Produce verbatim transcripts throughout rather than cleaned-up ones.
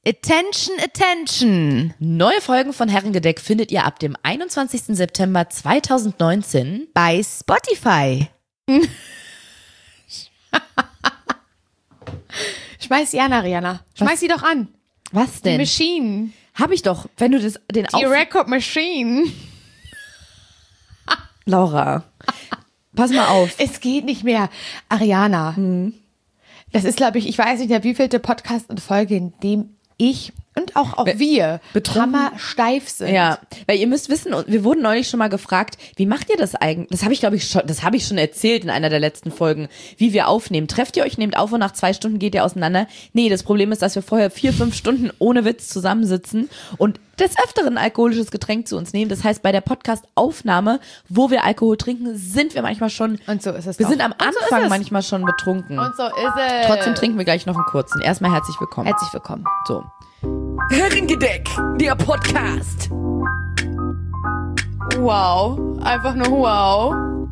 Attention, attention. Neue Folgen von Herrengedeck findet ihr ab dem einundzwanzigsten September zweitausendneunzehn bei Spotify. Schmeiß sie an, Ariana. Schmeiß Was? sie doch an. Was denn? Die Machine. Hab ich doch, wenn du das, den Die Auf... Record Machine. Laura, pass mal auf. Es geht nicht mehr. Ariana. Hm. Das ist, glaube ich, ich weiß nicht, der wievielte Podcast und Folge, in dem ich und auch, auch wir betrunken- hammersteif sind. Ja, weil ihr müsst wissen, wir wurden neulich schon mal gefragt, wie macht ihr das eigentlich? Das habe ich, glaube ich, schon, das habe ich schon erzählt in einer der letzten Folgen, wie wir aufnehmen. Trefft ihr euch, nehmt auf und nach zwei Stunden geht ihr auseinander? Nee, das Problem ist, dass wir vorher vier, fünf Stunden ohne Witz zusammensitzen und des Öfteren alkoholisches Getränk zu uns nehmen. Das heißt, bei der Podcast-Aufnahme, wo wir Alkohol trinken, sind wir manchmal schon, Und so ist es wir auch. sind am Und so ist Anfang es. manchmal schon betrunken. Und so ist es. Trotzdem trinken wir gleich noch einen kurzen. Erstmal herzlich willkommen. Herzlich willkommen. So. Herrengedeck, der Podcast. Wow. Einfach nur wow.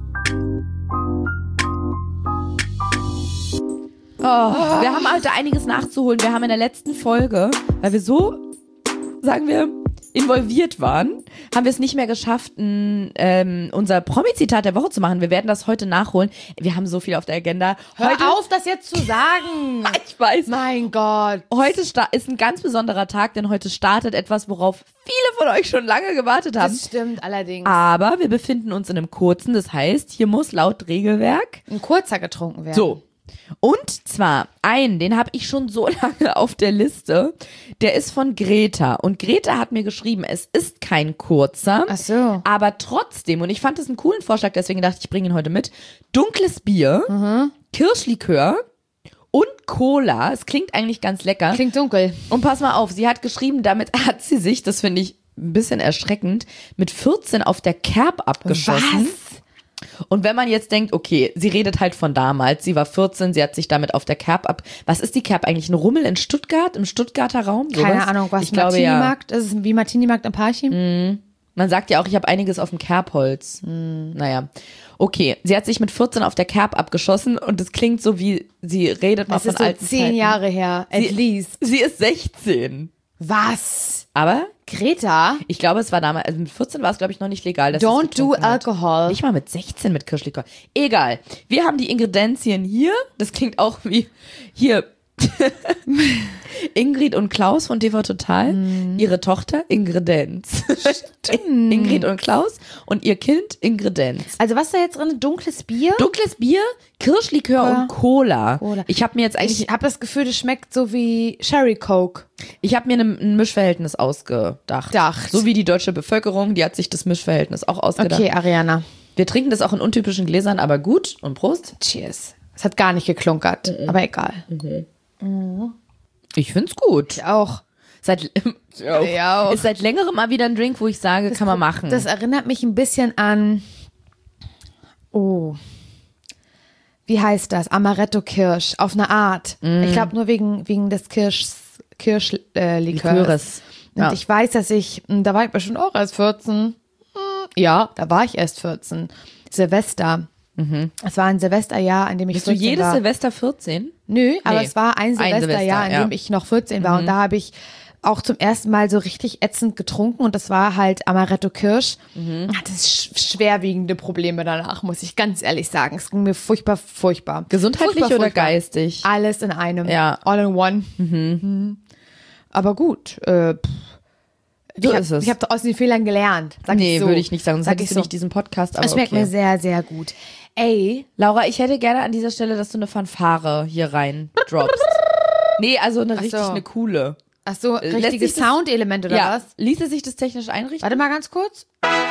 Oh, wir haben heute einiges nachzuholen. Wir haben in der letzten Folge, weil wir so, sagen wir, involviert waren, haben wir es nicht mehr geschafft, ein, ähm, unser Promi-Zitat der Woche zu machen. Wir werden das heute nachholen. Wir haben so viel auf der Agenda. Hör Heute, auf, das jetzt zu sagen. ich weiß, Mein Gott. heute sta- ist ein ganz besonderer Tag, denn heute startet etwas, worauf viele von euch schon lange gewartet haben. Das stimmt allerdings. Aber wir befinden uns in einem kurzen, das heißt, hier muss laut Regelwerk Ein kurzer getrunken werden. so. Und zwar einen, den habe ich schon so lange auf der Liste, der ist von Greta. Und Greta hat mir geschrieben, es ist kein kurzer, Ach so. aber trotzdem, und ich fand das einen coolen Vorschlag, deswegen dachte ich, ich bringe ihn heute mit, dunkles Bier, Mhm. Kirschlikör und Cola. Es klingt eigentlich ganz lecker. Klingt dunkel. Und pass mal auf, sie hat geschrieben, damit hat sie sich, das finde ich ein bisschen erschreckend, mit vierzehn auf der Kerb abgeschossen. Was? Und wenn man jetzt denkt, okay, sie redet halt von damals, sie war vierzehn, sie hat sich damit auf der Kerb ab. Was ist die Kerb eigentlich? Ein Rummel in Stuttgart, im Stuttgarter Raum? Sowas? Keine Ahnung, was ich glaube, ja. Martini-Markt? Das ist wie Martini-Markt am Parchim? Man sagt ja auch, ich habe einiges auf dem Kerbholz. Naja. Okay, sie hat sich mit vierzehn auf der Kerb abgeschossen und es klingt so wie, sie redet mal Das von ist so alten zehn Zeiten. Jahre her, at Sie- least. Sie ist sechzehn. Was? Aber Greta? ich glaube, es war damals, also mit vierzehn war es, glaube ich, noch nicht legal. Dass sie es Don't do getrunken hat. alcohol. Nicht mal mit sechzehn mit Kirschlikör. Egal. Wir haben die Ingredienzien hier. Das klingt auch wie hier. Ingrid und Klaus von T V Total. Ihre Tochter Ingredenz. Ingrid und Klaus und ihr Kind Ingredenz. Also was ist da jetzt drin? Dunkles Bier? Dunkles Bier, Kirschlikör Ja. und Cola. Cola. Ich habe mir jetzt eigentlich, Ich habe das Gefühl, das schmeckt so wie Sherry Coke. ich habe mir ein, ein Mischverhältnis ausgedacht. Dacht. So wie die deutsche Bevölkerung, die hat sich das Mischverhältnis auch ausgedacht. Okay, Ariana. Wir trinken das auch in untypischen Gläsern, aber gut. Und Prost. Cheers. Es hat gar nicht geklunkert, aber egal. Ich find's gut. Auch. Seit, Ja, auch. ist seit längerem mal wieder ein Drink, wo ich sage, kann man machen. Das erinnert mich ein bisschen an, oh, wie heißt das? Amaretto Kirsch, auf eine Art. Ich glaube nur wegen, wegen des Kirsch, Kirschlikörs. Äh, Likörs. Liköres. Und Ja. ich weiß, dass ich, hm, da war ich bestimmt auch erst vierzehn. Hm, Ja, da war ich erst vierzehn. Silvester. Es war ein Silvesterjahr, an dem ich Bist du vierzehn jedes war. Silvester vierzehn? Nö, aber Nee. es war ein Ein Silvesterjahr, Silvester, an ja. dem ich noch vierzehn war. Und da habe ich auch zum ersten Mal so richtig ätzend getrunken. Und das war halt Amaretto Kirsch. Hatte sch schwerwiegende Probleme danach, muss ich ganz ehrlich sagen. Es ging mir furchtbar, furchtbar. Gesundheitlich furchtbar, oder furchtbar. geistig? Alles in einem. Ja. All in one. Mhm. Aber gut. Äh, pff. So ich ist hab, es. Ich habe aus den Fehlern gelernt. Sag Nee, ich so. würde ich nicht sagen. Sonst Sag hättest ich du so. nicht diesen Podcast. Aber Es schmeckt okay. mir sehr, sehr gut. Ey, Laura, ich hätte gerne an dieser Stelle, dass du eine Fanfare hier rein droppst. Nee, also eine Ach richtig, so. eine coole. ach so, Lässt richtiges sich das- Soundelement oder Ja, was? ließe sich das technisch einrichten? Warte mal ganz kurz.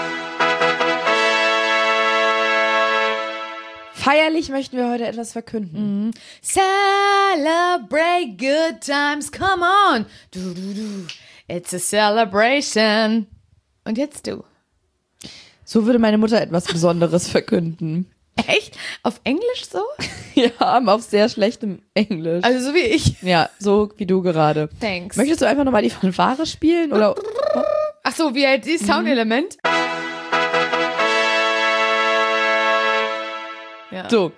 Feierlich möchten wir heute etwas verkünden. Celebrate good times, come on. Du, du, du. It's a celebration. Und jetzt du. So würde meine Mutter etwas Besonderes verkünden. Echt? Auf Englisch so? Ja, aber auf sehr schlechtem Englisch. Also so wie ich. Ja, so wie du gerade. Thanks. Möchtest du einfach nochmal die Fanfare spielen? Oder? Ach so, wie halt dieses Soundelement. Ja. So.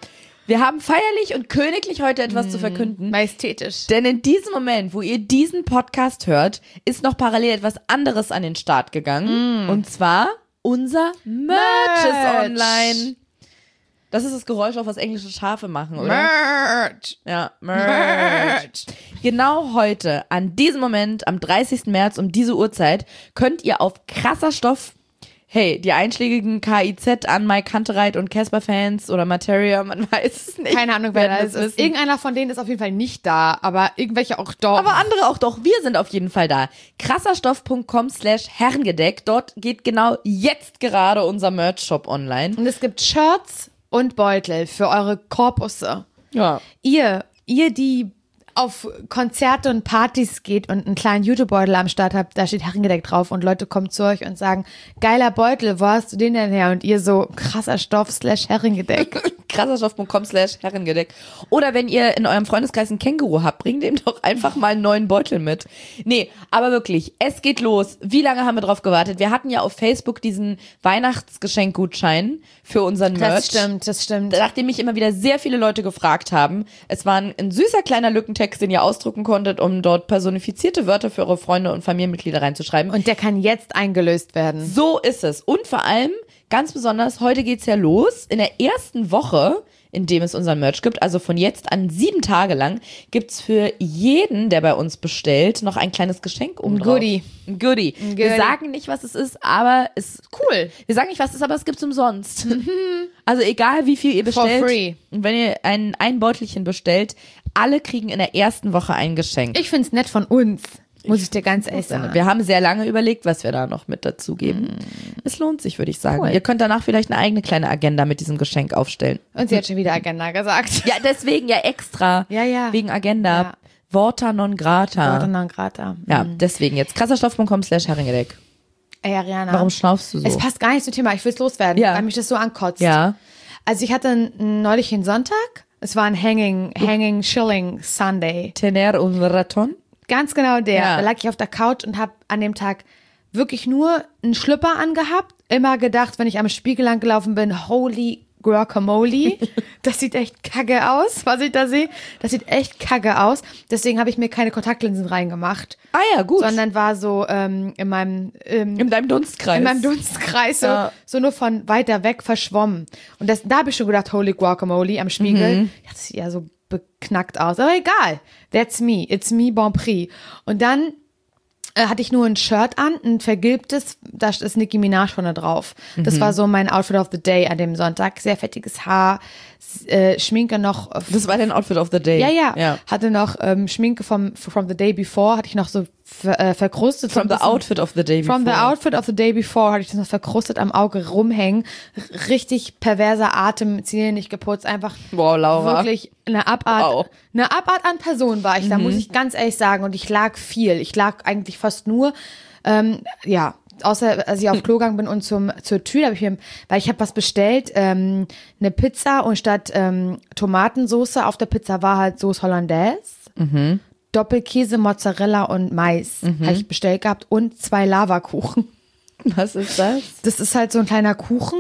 Wir haben feierlich und königlich heute etwas mm, zu verkünden. Majestätisch. Denn in diesem Moment, wo ihr diesen Podcast hört, ist noch parallel etwas anderes an den Start gegangen. Mm. Und zwar unser Merch, Merch ist online. Das ist das Geräusch, auf was englische Schafe machen, oder? Merch. Ja, Merch. Merch. Genau heute, an diesem Moment, am dreißigsten März um diese Uhrzeit, könnt ihr auf krasser Stoff, hey, die einschlägigen K I Z an Mike Kantereit und Casper-Fans oder Materia, man weiß es nicht. Keine Ahnung, wer das ist. Wissen. Irgendeiner von denen ist auf jeden Fall nicht da, aber irgendwelche auch doch. Aber andere auch doch. Wir sind auf jeden Fall da. krasserstoff.com slash Herrengedeck. Dort geht genau jetzt gerade unser Merch-Shop online. Und es gibt Shirts und Beutel für eure Korpusse. Ja. Ihr, ihr, die auf Konzerte und Partys geht und einen kleinen YouTube-Beutel am Start habt, da steht Herrengedeck drauf und Leute kommen zu euch und sagen, geiler Beutel, wo hast du den denn her? Und ihr so, krasser Stoff slash Herrengedeck. krasserstoff.com slash Herrengedeck. Oder wenn ihr in eurem Freundeskreis ein Känguru habt, bringt dem doch einfach mal einen neuen Beutel mit. Nee, aber wirklich, es geht los. Wie lange haben wir drauf gewartet? Wir hatten ja auf Facebook diesen Weihnachtsgeschenkgutschein für unseren Merch. Das stimmt, das stimmt. Nachdem mich immer wieder sehr viele Leute gefragt haben. Es war ein, ein süßer kleiner Lückentext, den ihr ausdrucken konntet, um dort personifizierte Wörter für eure Freunde und Familienmitglieder reinzuschreiben. Und der kann jetzt eingelöst werden. So ist es. Und vor allem, ganz besonders, heute geht's ja los. In der ersten Woche, in dem es unseren Merch gibt, also von jetzt an sieben Tage lang, gibt's für jeden, der bei uns bestellt, noch ein kleines Geschenk um Ein Goodie. Ein Goodie. Ein Goodie. Wir sagen nicht, was es ist, aber es cool. Wir sagen nicht, was es ist, aber es gibt's umsonst. Also egal, wie viel ihr bestellt. For free. Und wenn ihr ein, ein Beutelchen bestellt, alle kriegen in der ersten Woche ein Geschenk. Ich find's nett von uns, muss ich dir ganz ehrlich sagen. Wir haben sehr lange überlegt, was wir da noch mit dazugeben. Mm. Es lohnt sich, würde ich sagen. Cool. Ihr könnt danach vielleicht eine eigene kleine Agenda mit diesem Geschenk aufstellen. Und sie hat schon wieder Agenda gesagt. Ja, deswegen ja extra. Ja, ja. Wegen Agenda. Ja. Vorta non grata. Vorta non grata. Ja, mhm. deswegen jetzt krasserstoff.com slash Herrengedeck. Ey, Ariana. Warum schnaufst du so? Es passt gar nicht zum Thema. Ich will es loswerden, Ja. weil mich das so ankotzt. Ja. Also ich hatte n- neulich einen Sonntag. Es war ein Hanging, Hanging Shilling Sunday. Tener und Raton. Ganz genau der. Ja. Da lag ich auf der Couch und habe an dem Tag wirklich nur einen Schlüpper angehabt. Immer gedacht, wenn ich am Spiegel lang gelaufen bin, holy Guacamole. Das sieht echt kacke aus, was ich da sehe. Das sieht echt kacke aus. Deswegen habe ich mir keine Kontaktlinsen reingemacht. Ah ja, gut. Sondern war so ähm, in meinem ähm, in deinem Dunstkreis. in meinem Dunstkreis so, Ja. so nur von weiter weg verschwommen. Und das, da habe ich schon gedacht, holy Guacamole am Spiegel. Mhm. Ja, das sieht ja so beknackt aus. Aber egal. That's me. It's me bon prix. Und dann äh, hatte ich nur ein Shirt an, ein vergilbtes, da ist Nicki Minaj vorne drauf. Das Mhm. war so mein Outfit of the Day an dem Sonntag. Sehr fettiges Haar, äh, Schminke noch. Das war dein Outfit of the Day. Ja, ja, ja. Hatte noch ähm, Schminke vom from the day before, hatte ich noch so ver, äh, verkrustet. so From ein the bisschen. outfit of the day before. From the outfit of the day before hatte ich das noch verkrustet am Auge rumhängen. R- richtig perverser Atem, Zähne nicht geputzt, einfach Wow, Laura. wirklich eine Abart, Wow. eine Abart an Person war ich, da muss ich ganz ehrlich sagen. Und ich lag viel. Ich lag eigentlich fast nur, ähm, ja, außer als ich auf Klo gegangen bin und zum, zur Tür, habe ich mir, weil ich habe was bestellt, ähm, eine Pizza und statt ähm, Tomatensoße auf der Pizza war halt Sauce Hollandaise. Mhm. Doppelkäse, Mozzarella und Mais habe ich bestellt gehabt und zwei Lavakuchen. Was ist das? Das ist halt so ein kleiner Kuchen,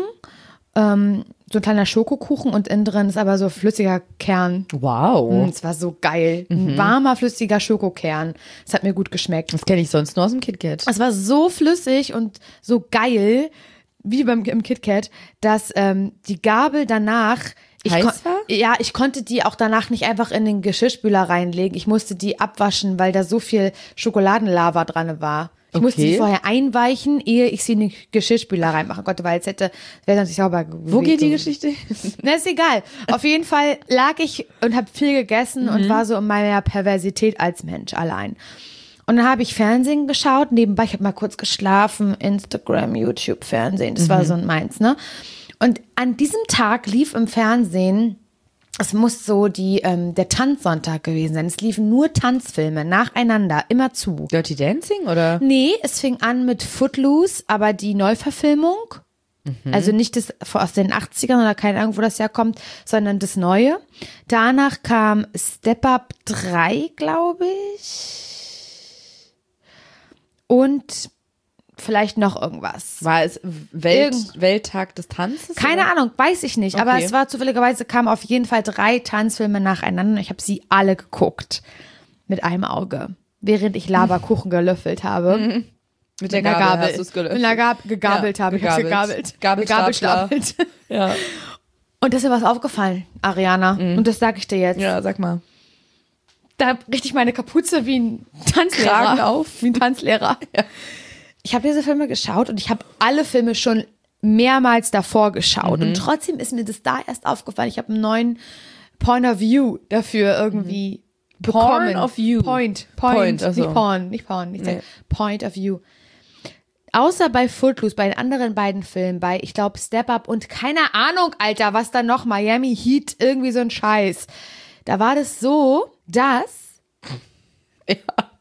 ähm, so ein kleiner Schokokuchen und innen drin ist aber so flüssiger Kern. Wow. Mm, Es war so geil. Ein warmer, flüssiger Schokokern. Es hat mir gut geschmeckt. Das kenne ich sonst nur aus dem KitKat. Es war so flüssig und so geil, wie beim im KitKat, dass ähm, die Gabel danach ich Heiß kon- war? Ja, ich konnte die auch danach nicht einfach in den Geschirrspüler reinlegen. Ich musste die abwaschen, weil da so viel Schokoladenlava dran war. Ich musste Okay. die vorher einweichen, ehe ich sie in den Geschirrspüler reinmachen konnte, weil es hätte, wäre sonst nicht sauber gewesen. Wo geht die Geschichte? Na, ist egal. Auf jeden Fall lag ich und habe viel gegessen und war so in meiner Perversität als Mensch allein. Und dann habe ich Fernsehen geschaut, nebenbei, ich habe mal kurz geschlafen, Instagram, YouTube, Fernsehen, das war so meins, ne? Und an diesem Tag lief im Fernsehen, es muss so die, ähm, der Tanzsonntag gewesen sein. Es liefen nur Tanzfilme nacheinander, immer zu. Dirty Dancing oder? Nee, es fing an mit Footloose, aber die Neuverfilmung. Also nicht das aus den achtzigern oder keine Ahnung, wo das herkommt, sondern das Neue. Danach kam Step Up drei, glaube ich. Und vielleicht noch irgendwas. War es Welt, Irgend- Welttag des Tanzes? Keine oder? Ahnung, weiß ich nicht. Aber Okay. es war zufälligerweise, kamen auf jeden Fall drei Tanzfilme nacheinander und ich habe sie alle geguckt. Mit einem Auge. Während ich Laberkuchen gelöffelt habe. Mit der Mit einer Gabel, hast du es Mit gelöffelt. einer Gab gegabelt Ja, habe. Ich habe gegabelt. gegabelt. Gabelstapler. Gegabelstapelt. Ja. Und das ist mir was aufgefallen, Ariana. Und das sage ich dir jetzt. ja, sag mal. Da richte ich meine Kapuze wie ein Tanzlehrer. Kragen auf. Wie ein Tanzlehrer. Ja. Ich habe diese Filme geschaut und ich habe alle Filme schon mehrmals davor geschaut. Mhm. Und trotzdem ist mir das da erst aufgefallen. Ich habe einen neuen Point of View dafür irgendwie bekommen. Point of View. Point. Point. Point, ach so. Nicht Porn. Nicht Porn. Nicht Nee. Point of View. Außer bei Footloose, bei den anderen beiden Filmen, bei, ich glaube, Step Up und keine Ahnung, Alter, was da noch, Miami Heat, irgendwie so ein Scheiß. Da war das so, dass Ja.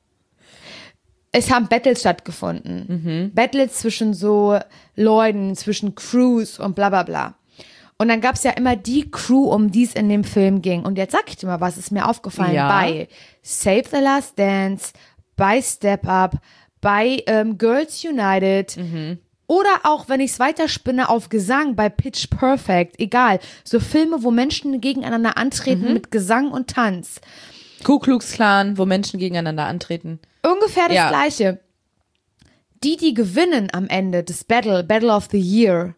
es haben Battles stattgefunden. Battles zwischen so Leuten, zwischen Crews und bla bla bla. Und dann gab es ja immer die Crew, um die es in dem Film ging. Und jetzt sag ich dir mal, was ist mir aufgefallen Ja. bei Save the Last Dance, bei Step Up, bei ähm, Girls United oder auch, wenn ich es weiterspinne, auf Gesang bei Pitch Perfect, egal. So Filme, wo Menschen gegeneinander antreten mit Gesang und Tanz. Ku Klux Klan, wo Menschen gegeneinander antreten. Ungefähr das Ja. Gleiche. Die, die gewinnen am Ende des Battle, Battle of the Year,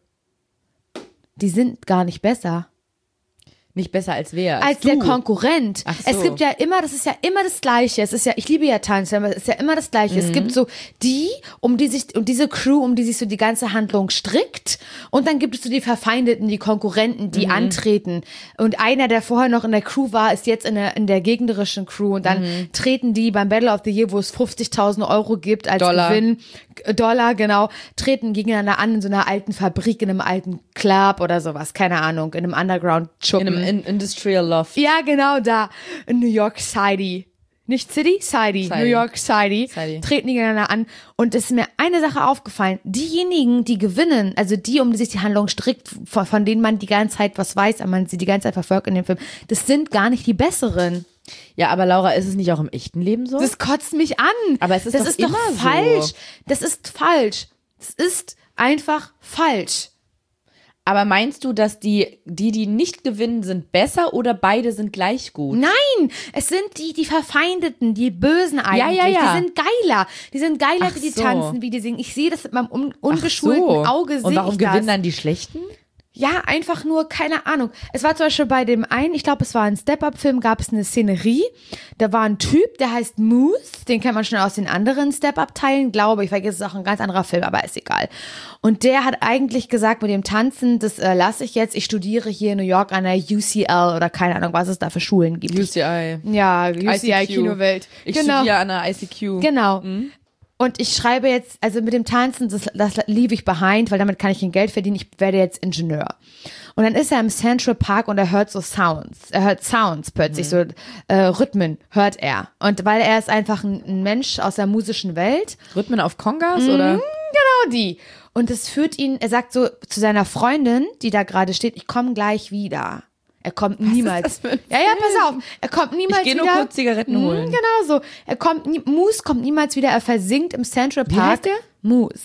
die sind gar nicht besser Nicht besser als wer? als du. der Konkurrent. Ach so. Es gibt ja immer, das ist ja immer das Gleiche. Es ist ja, ich liebe ja Tanz, aber es ist ja immer das Gleiche. Mhm. Es gibt so die, um die sich, um diese Crew, um die sich so die ganze Handlung strickt. Und dann gibt es so die Verfeindeten, die Konkurrenten, die Mhm. antreten. Und einer, der vorher noch in der Crew war, ist jetzt in der, in der gegnerischen Crew. Und dann Mhm. treten die beim Battle of the Year, wo es fünfzigtausend Euro gibt als Dollar. Gewinn, äh, Dollar, genau, treten gegeneinander an in so einer alten Fabrik, in einem alten Club oder sowas. Keine Ahnung, in einem In Underground-Schuppen. einem in Industrial Loft. Ja, genau da. In New York City. Nicht City? City. City. New York City. City. Treten die gegeneinander an. Und es ist mir eine Sache aufgefallen. Diejenigen, die gewinnen, also die, um die sich die Handlung strickt, von, von denen man die ganze Zeit was weiß, aber man sie die ganze Zeit verfolgt in dem Film, das sind gar nicht die besseren. Ja, aber Laura, ist es nicht auch im echten Leben so? Das kotzt mich an. Aber es ist das doch ist doch immer so. falsch. Das ist falsch. Es ist einfach falsch. Aber meinst du, dass die, die, die nicht gewinnen, sind besser oder beide sind gleich gut? Nein, es sind die, die Verfeindeten, die Bösen eigentlich. ja, ja. Die sind geiler. Die sind geiler, Ach wie die so. tanzen, wie die singen. Ich sehe das mit meinem un Ach ungeschulten so. Auge. Und sehe warum ich das. gewinnen dann die Schlechten? Ja, einfach nur, keine Ahnung. Es war zum Beispiel bei dem einen, ich glaube, es war ein Step-Up-Film, gab es eine Szenerie. Da war ein Typ, der heißt Moose. Den kennt man schon aus den anderen Step-Up-Teilen, glaube ich. Vergesse, es ist auch ein ganz anderer Film, aber ist egal. Und der hat eigentlich gesagt, mit dem Tanzen, das äh, lasse ich jetzt. Ich studiere hier in New York an der U C L oder keine Ahnung, was es da für Schulen gibt. U C I. Ja, U C I I C Q. Kinowelt. Ich genau. studiere an der I C Q. Genau. Und ich schreibe jetzt, also mit dem Tanzen, das, das leave ich behind, weil damit kann ich kein Geld verdienen. Ich werde jetzt Ingenieur. Und dann ist er im Central Park und er hört so Sounds. Er hört Sounds plötzlich, so äh, Rhythmen hört er. Und weil er ist einfach ein, ein Mensch aus der musischen Welt. Rhythmen auf Kongas oder? Genau die. Und es führt ihn, er sagt so zu seiner Freundin, die da gerade steht, ich komme gleich wieder. Er kommt niemals. das für ein ja, ja, pass auf. Er kommt niemals Ich gehe wieder. nur kurz Zigaretten Mhm, holen. Genau so. Er kommt, nie- Moose kommt niemals wieder. Er versinkt im Central Park. heißt der? Moose.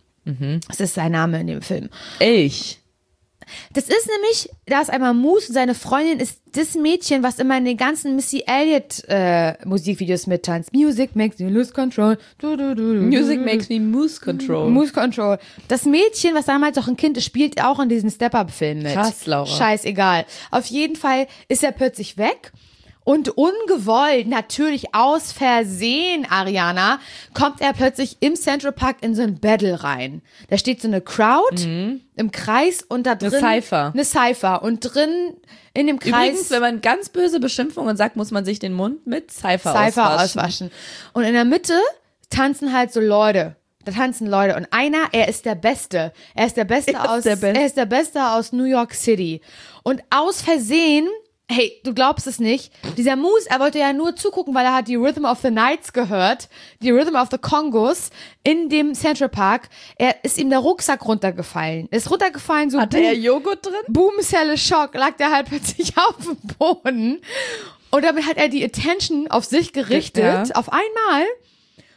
Das ist sein Name in dem Film. Elch. Das ist nämlich, da ist einmal Moose und seine Freundin ist das Mädchen, was immer in den ganzen Missy Elliott äh, Musikvideos mittanzt. Music makes me lose control. Du, du, du, du, Music du. makes me moose control. Moose Control. Das Mädchen, was damals auch ein Kind ist, spielt auch in diesen Step-Up-Filmen mit. Krass, Laura. Scheißegal. Auf jeden Fall ist er plötzlich weg. Und ungewollt, natürlich aus Versehen, Ariana, kommt er plötzlich im Central Park in so ein Battle rein. Da steht so eine Crowd im Kreis und da drin... Cypher. Eine Cypher. Und drin in dem Kreis... Übrigens, wenn man ganz böse Beschimpfungen sagt, muss man sich den Mund mit Cypher, Cypher auswaschen. auswaschen. Und in der Mitte tanzen halt so Leute. Da tanzen Leute. Und einer, er ist der Beste. Er ist der Beste Er ist aus, der Beste. er ist der Beste aus New York City. Und aus Versehen, hey, du glaubst es nicht, dieser Moose, er wollte ja nur zugucken, weil er hat die Rhythm of the Nights gehört, die Rhythm of the Congos in dem Central Park. Er ist ihm der Rucksack runtergefallen. Ist runtergefallen, so Hatte er Joghurt drin? Boomzelle Schock, lag der halt plötzlich auf dem Boden. Und damit hat er die Attention auf sich gerichtet, Ja. auf einmal. Und alle All gucken, of a sudden? Ja, all of a sudden. Und alle aus der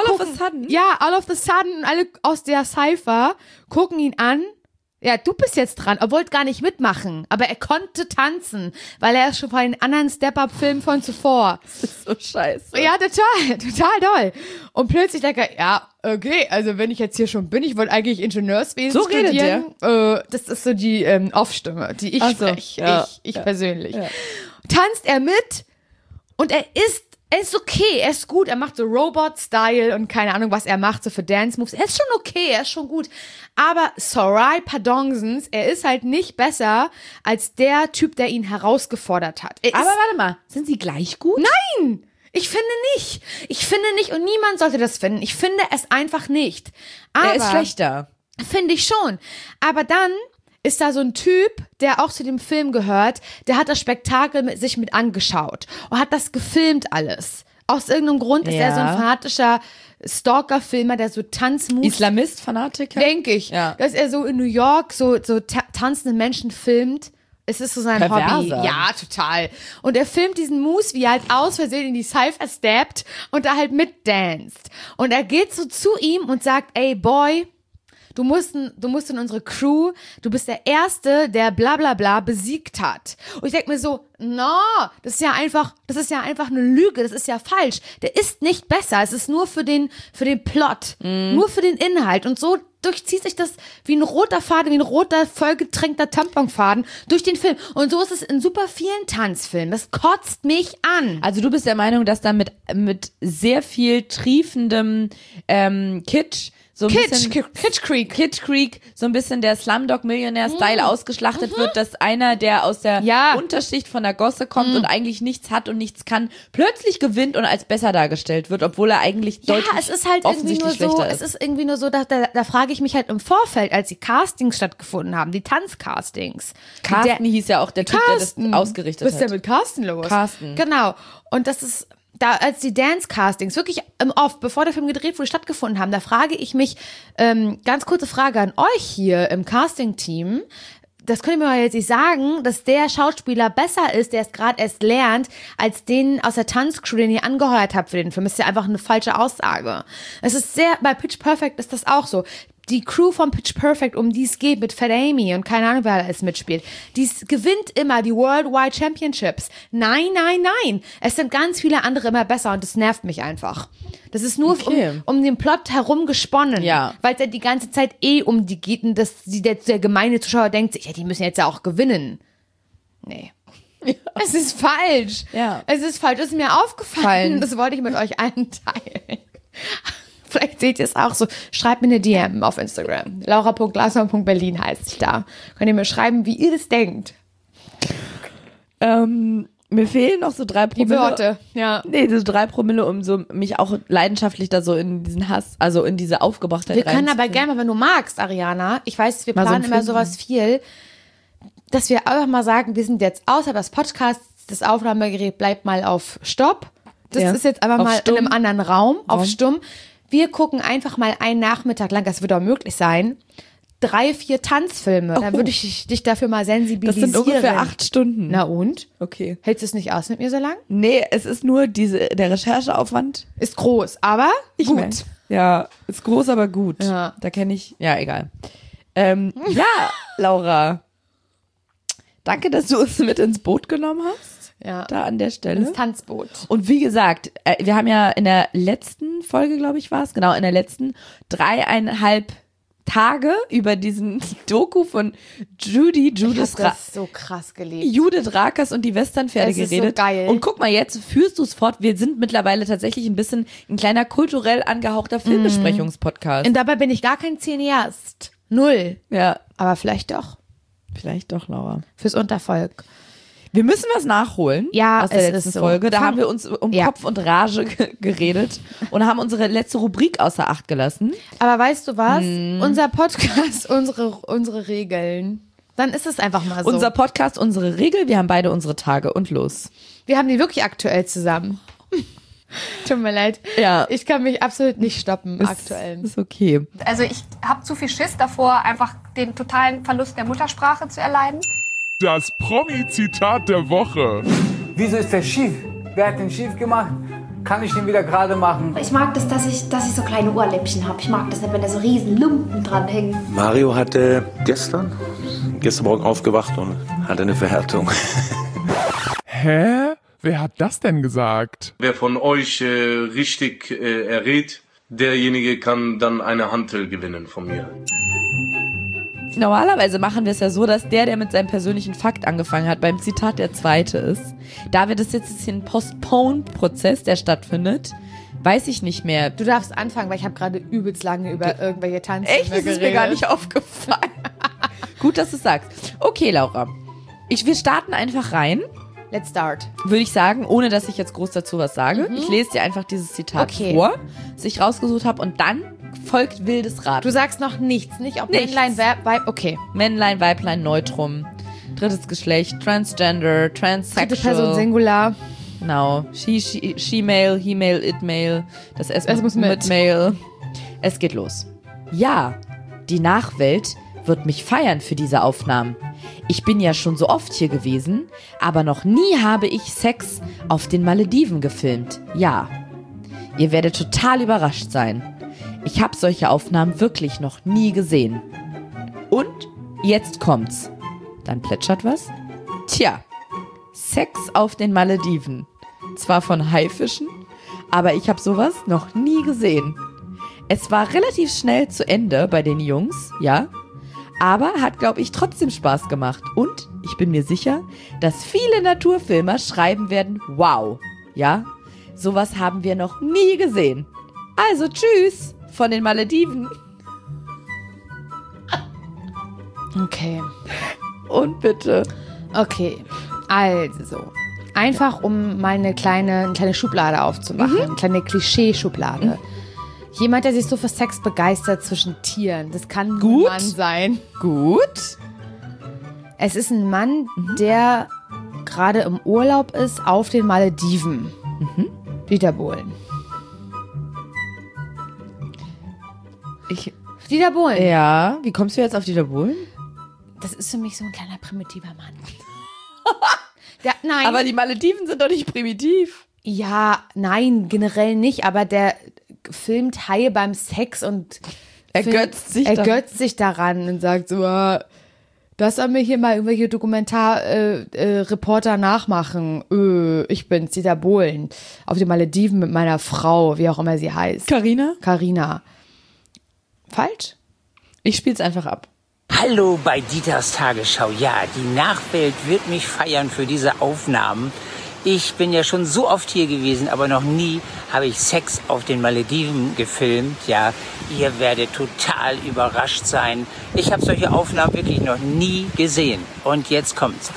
Cypher, alle aus der Cypher gucken ihn an. Ja, du bist jetzt dran. Er wollte gar nicht mitmachen, aber er konnte tanzen, weil er ist schon von den anderen Step-Up-Filmen von zuvor. Das ist so scheiße. Ja, total, total doll. Und plötzlich denkt er, ja, okay, also wenn ich jetzt hier schon bin, ich wollte eigentlich Ingenieurswesen so studieren. Äh, das ist so die ähm, Off-Stimme, die ich Ach so, spreche, ja, ich, ich ja, persönlich. ja. Tanzt er mit und er ist Er ist okay, er ist gut, er macht so Robot-Style und keine Ahnung, was er macht, so für Dance-Moves. Er ist schon okay, er ist schon gut. Aber Soraya Pardonsons, er ist halt nicht besser als der Typ, der ihn herausgefordert hat. Er Aber ist, warte mal, sind sie gleich gut? Nein! Ich finde nicht. Ich finde nicht und niemand sollte das finden. Ich finde es einfach nicht. Aber, Er ist schlechter. Finde ich schon. Aber dann ist da so ein Typ, der auch zu dem Film gehört, der hat das Spektakel mit sich mit angeschaut und hat das gefilmt alles. Aus irgendeinem Grund ist Ja. er so ein fanatischer Stalker-Filmer, der so Tanzmoves, Islamist, Fanatiker? denke ich, Ja. dass er so in New York so, so ta- tanzende Menschen filmt. Es ist so sein Perverser. Hobby. Ja, total. Und er filmt diesen Moose, wie er halt aus Versehen in die Cypher steppt und da halt mitdanzt. Und er geht so zu ihm und sagt, ey, Boy, Du musst, in, du musst in unsere Crew, du bist der Erste, der bla bla bla besiegt hat. Und ich denke mir so, no, das ist ja einfach, das ist ja einfach eine Lüge, das ist ja falsch. Der ist nicht besser, es ist nur für den, für den Plot, mm. nur für den Inhalt. Und so durchzieht sich das wie ein roter Faden, wie ein roter, vollgetränkter Tamponfaden durch den Film. Und so ist es in super vielen Tanzfilmen. Das kotzt mich an. Also du bist der Meinung, dass da mit, mit sehr viel triefendem ähm, Kitsch so ein Kitsch, bisschen, Kitsch Creek. Kitsch Creek, so ein bisschen der Slumdog Millionär-Style mm. ausgeschlachtet mhm. wird, dass einer, der aus der ja. Unterschicht von der Gosse kommt mm. und eigentlich nichts hat und nichts kann, plötzlich gewinnt und als besser dargestellt wird, obwohl er eigentlich ja, deutlich es ist halt offensichtlich irgendwie nur so, schlechter ist. Es ist irgendwie nur so, da, da, da frage ich mich halt im Vorfeld, als die Castings stattgefunden haben, die Tanzcastings. Carsten der, hieß ja auch der Typ, Carsten, der das ausgerichtet hat. Was ist hat. denn mit Carsten los? Carsten. Genau. Und das ist da, als die Dance-Castings wirklich im Off, bevor der Film gedreht wurde, stattgefunden haben, da frage ich mich, ähm, ganz kurze Frage an euch hier im Casting-Team, das könnt ihr mir mal jetzt nicht sagen, dass der Schauspieler besser ist, der es gerade erst lernt, als den aus der Tanzcrew, den ihr angeheuert habt für den Film. Das ist ja einfach eine falsche Aussage. Es ist sehr, bei Pitch Perfect ist das auch so. Die Crew von Pitch Perfect, um die es geht, mit Fat Amy und keine Ahnung, wer da alles mitspielt, die gewinnt immer die Worldwide Championships. Nein, nein, nein. Es sind ganz viele andere immer besser und das nervt mich einfach. Das ist nur okay. um, um den Plot herum gesponnen. Ja. Weil es ja die ganze Zeit eh um die geht und dass die, der, der gemeine Zuschauer denkt sich, ja, die müssen jetzt ja auch gewinnen. Nee. Ja. Es ist falsch. Ja. Es ist falsch. Das ist mir aufgefallen. Fallen. Das wollte ich mit euch allen teilen. Vielleicht seht ihr es auch so. Schreibt mir eine D M auf Instagram. laura punkt glasner punkt berlin heißt ich da. Könnt ihr mir schreiben, wie ihr das denkt. Ähm, mir fehlen noch so drei Promille. Die Worte, ja. Nee, so drei Promille, um so mich auch leidenschaftlich da so in diesen Hass, also in diese Aufgebrachtheit Wir können aber reinzuführen. gerne mal, wenn du magst, Ariana, ich weiß, wir Mal so planen einen immer Film. sowas viel, dass wir einfach mal sagen, wir sind jetzt außerhalb des Podcasts, das Aufnahmegerät bleibt mal auf Stopp. Das Ja. ist jetzt einfach Auf mal stumm. in einem anderen Raum, auf Raum. stumm. Wir gucken einfach mal einen Nachmittag lang, das wird auch möglich sein, drei, vier Tanzfilme. Oh. Da würde ich dich dafür mal Das sensibilisieren. sind ungefähr acht Stunden. Na und? Okay. Hältst du es nicht aus mit mir so lang? Nee, es ist nur diese, der Rechercheaufwand. Ist groß, aber gut. mein, Ja, ist groß, aber gut. Ja. Da kenne ich, ja, egal. Ähm, ja, Laura. Danke, dass du uns mit ins Boot genommen hast. Ja. Da an der Stelle. Ins Tanzboot. Und wie gesagt, äh, wir haben ja in der letzten Folge, glaube ich, war es, genau, in der letzten dreieinhalb Tage über diesen Doku von Judy, Ich Judith, hab Ra das so krass geliebt. Judith Rakers und die Westernpferde Es ist so geredet. geil. Und guck mal, jetzt führst du es fort. Wir sind mittlerweile tatsächlich ein bisschen ein kleiner kulturell angehauchter Filmbesprechungspodcast. Und dabei bin ich gar kein Cineast. Null. Ja, Aber vielleicht doch. vielleicht doch, Laura. Fürs Untervolk. Wir müssen was nachholen Ja, aus der es letzten ist so. Folge. Da Fang- haben wir uns um Ja. Kopf und Rage ge- geredet und haben unsere letzte Rubrik außer Acht gelassen. Aber weißt du was? Hm. Unser Podcast, unsere, unsere Regeln. Dann ist es einfach mal so. Unser Podcast, unsere Regel, wir haben beide unsere Tage und los. Wir haben die wirklich aktuell zusammen. Tut mir leid. Ja. Ich kann mich absolut nicht stoppen aktuell. Ist okay. Also ich habe zu viel Schiss davor, einfach den totalen Verlust der Muttersprache zu erleiden. Das Promi-Zitat der Woche. Wieso ist der schief? Wer hat den schief gemacht? kann ich den wieder gerade machen. Ich mag das, dass ich, dass ich so kleine Ohrläppchen habe. Ich mag das nicht, wenn da so riesen Lumpen dran hängen. Mario hatte gestern, gestern Morgen aufgewacht und hatte eine Verhärtung. Hä? Wer hat das denn gesagt? Wer von euch äh, richtig äh, errät, derjenige kann dann eine Hantel gewinnen von mir. Normalerweise machen wir es ja so, dass der, der mit seinem persönlichen Fakt angefangen hat, beim Zitat der Zweite ist. Da wird es jetzt ein Postpone-Prozess, der stattfindet, weiß ich nicht mehr. Du darfst anfangen, weil ich habe gerade übelst lange über du, irgendwelche Tanzen Echt? Das ist mir gar nicht aufgefallen. Gut, dass du es sagst. Okay, Laura. Ich, wir starten einfach rein. Let's start. Würde ich sagen, ohne dass ich jetzt groß dazu was sage. Mhm. Ich lese dir einfach dieses Zitat okay. vor, das ich rausgesucht habe, und dann folgt wildes Raten. Du sagst noch nichts, nicht ob nichts. Männlein, Weib, okay. Männlein, Weiblein, Neutrum, drittes Geschlecht, Transgender, Transsexual. Dritte Person Singular. Genau. She, she, she-male, he-male, it-male, das S, es muss mit. mit male. Es geht los. Ja, die Nachwelt wird mich feiern für diese Aufnahmen. Ich bin ja schon so oft hier gewesen, aber noch nie habe ich Sex auf den Malediven gefilmt. Ja. Ihr werdet total überrascht sein. Ich habe solche Aufnahmen wirklich noch nie gesehen. Und jetzt kommt's. Dann plätschert was. Tja, Sex auf den Malediven. Zwar von Haifischen, aber ich habe sowas noch nie gesehen. Es war relativ schnell zu Ende bei den Jungs, ja. Aber hat, glaube ich, trotzdem Spaß gemacht. Und ich bin mir sicher, dass viele Naturfilmer schreiben werden, wow, ja, sowas haben wir noch nie gesehen. Also tschüss von den Malediven. Okay. Und bitte. Okay, also, einfach um mal eine kleine, eine kleine Schublade aufzumachen, mhm. eine kleine Klischee-Schublade. Mhm. Jemand, der sich so für Sex begeistert zwischen Tieren. Das kann Gut. ein Mann sein. Gut. Es ist ein Mann, mhm. der gerade im Urlaub ist auf den Malediven. Mhm. Dieter Bohlen. Ich, Dieter Bohlen. Ja, wie kommst du jetzt auf Dieter Bohlen? Das ist für mich so ein kleiner primitiver Mann. der, nein. Aber die Malediven sind doch nicht primitiv. Ja, nein, generell nicht. Aber der filmt Haie beim Sex und ergötzt sich, ergötzt sich daran und sagt so, ah, das soll mir hier mal irgendwelche Dokumentarreporter äh, äh, nachmachen. Öh, ich bin's, Dieter Bohlen. Auf den Malediven mit meiner Frau, wie auch immer sie heißt. Carina? Carina. Falsch? Ich spiel's einfach ab. Hallo bei Dieters Tagesschau. Ja, die Nachwelt wird mich feiern für diese Aufnahmen. Ich bin ja schon so oft hier gewesen, aber noch nie habe ich Sex auf den Malediven gefilmt. Ja, ihr werdet total überrascht sein. Ich habe solche Aufnahmen wirklich noch nie gesehen. Und jetzt kommt's.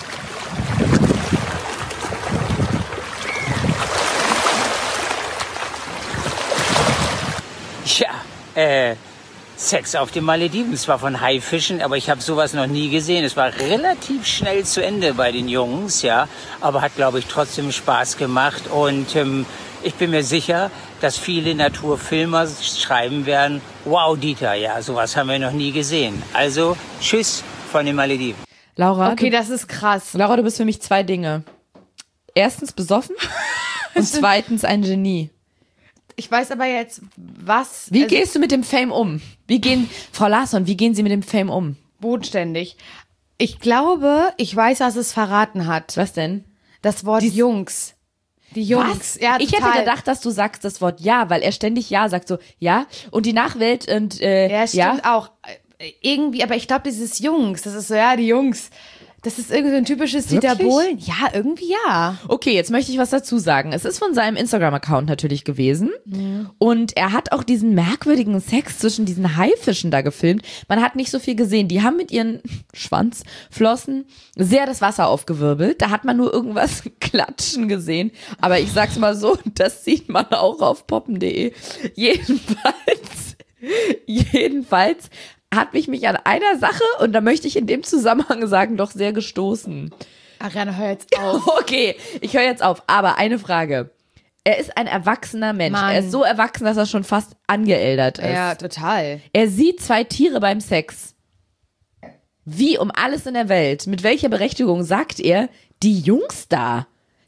Tja, äh... Sex auf den Malediven, zwar von Haifischen, aber ich habe sowas noch nie gesehen. Es war relativ schnell zu Ende bei den Jungs, ja, aber hat, glaube ich, trotzdem Spaß gemacht. Und ähm, ich bin mir sicher, dass viele Naturfilmer schreiben werden, wow, Dieter, ja, sowas haben wir noch nie gesehen. Also, tschüss von den Malediven. Laura, okay, du, das ist krass. Laura, du bist für mich zwei Dinge. Erstens besoffen und zweitens ein Genie. Ich weiß aber jetzt, was... Wie also gehst du mit dem Fame um? Wie gehen, Frau Larsson, wie gehen Sie mit dem Fame um? Bodenständig. Ich glaube, ich weiß, was es verraten hat. Was denn? Das Wort Die Jungs. Die Jungs. Was? Ja, ich total. hätte gedacht, dass du sagst das Wort ja, weil er ständig ja sagt, so ja. Und die Nachwelt und äh, ja, stimmt ja. auch. Irgendwie, aber ich glaube, dieses Jungs, das ist so, ja, die Jungs. Das ist irgendwie so ein typisches Dieter Bohlen. Ja, irgendwie ja. Okay, jetzt möchte ich was dazu sagen. Es ist von seinem Instagram-Account natürlich gewesen. Mhm. Und er hat auch diesen merkwürdigen Sex zwischen diesen Haifischen da gefilmt. Man hat nicht so viel gesehen. Die haben mit ihren Schwanzflossen sehr das Wasser aufgewirbelt. Da hat man nur irgendwas klatschen gesehen. Aber ich sag's mal so, das sieht man auch auf poppen punkt de. Jedenfalls, jedenfalls hat mich mich an einer Sache, und da möchte ich in dem Zusammenhang sagen, doch sehr gestoßen. Ariane, hör jetzt auf. Okay, ich höre jetzt auf. Aber eine Frage. Er ist ein erwachsener Mensch. Mann. Er ist so erwachsen, dass er schon fast angeäldert ist. Ja, total. Er sieht zwei Tiere beim Sex. Wie um alles in der Welt, mit welcher Berechtigung sagt er, die Jungs da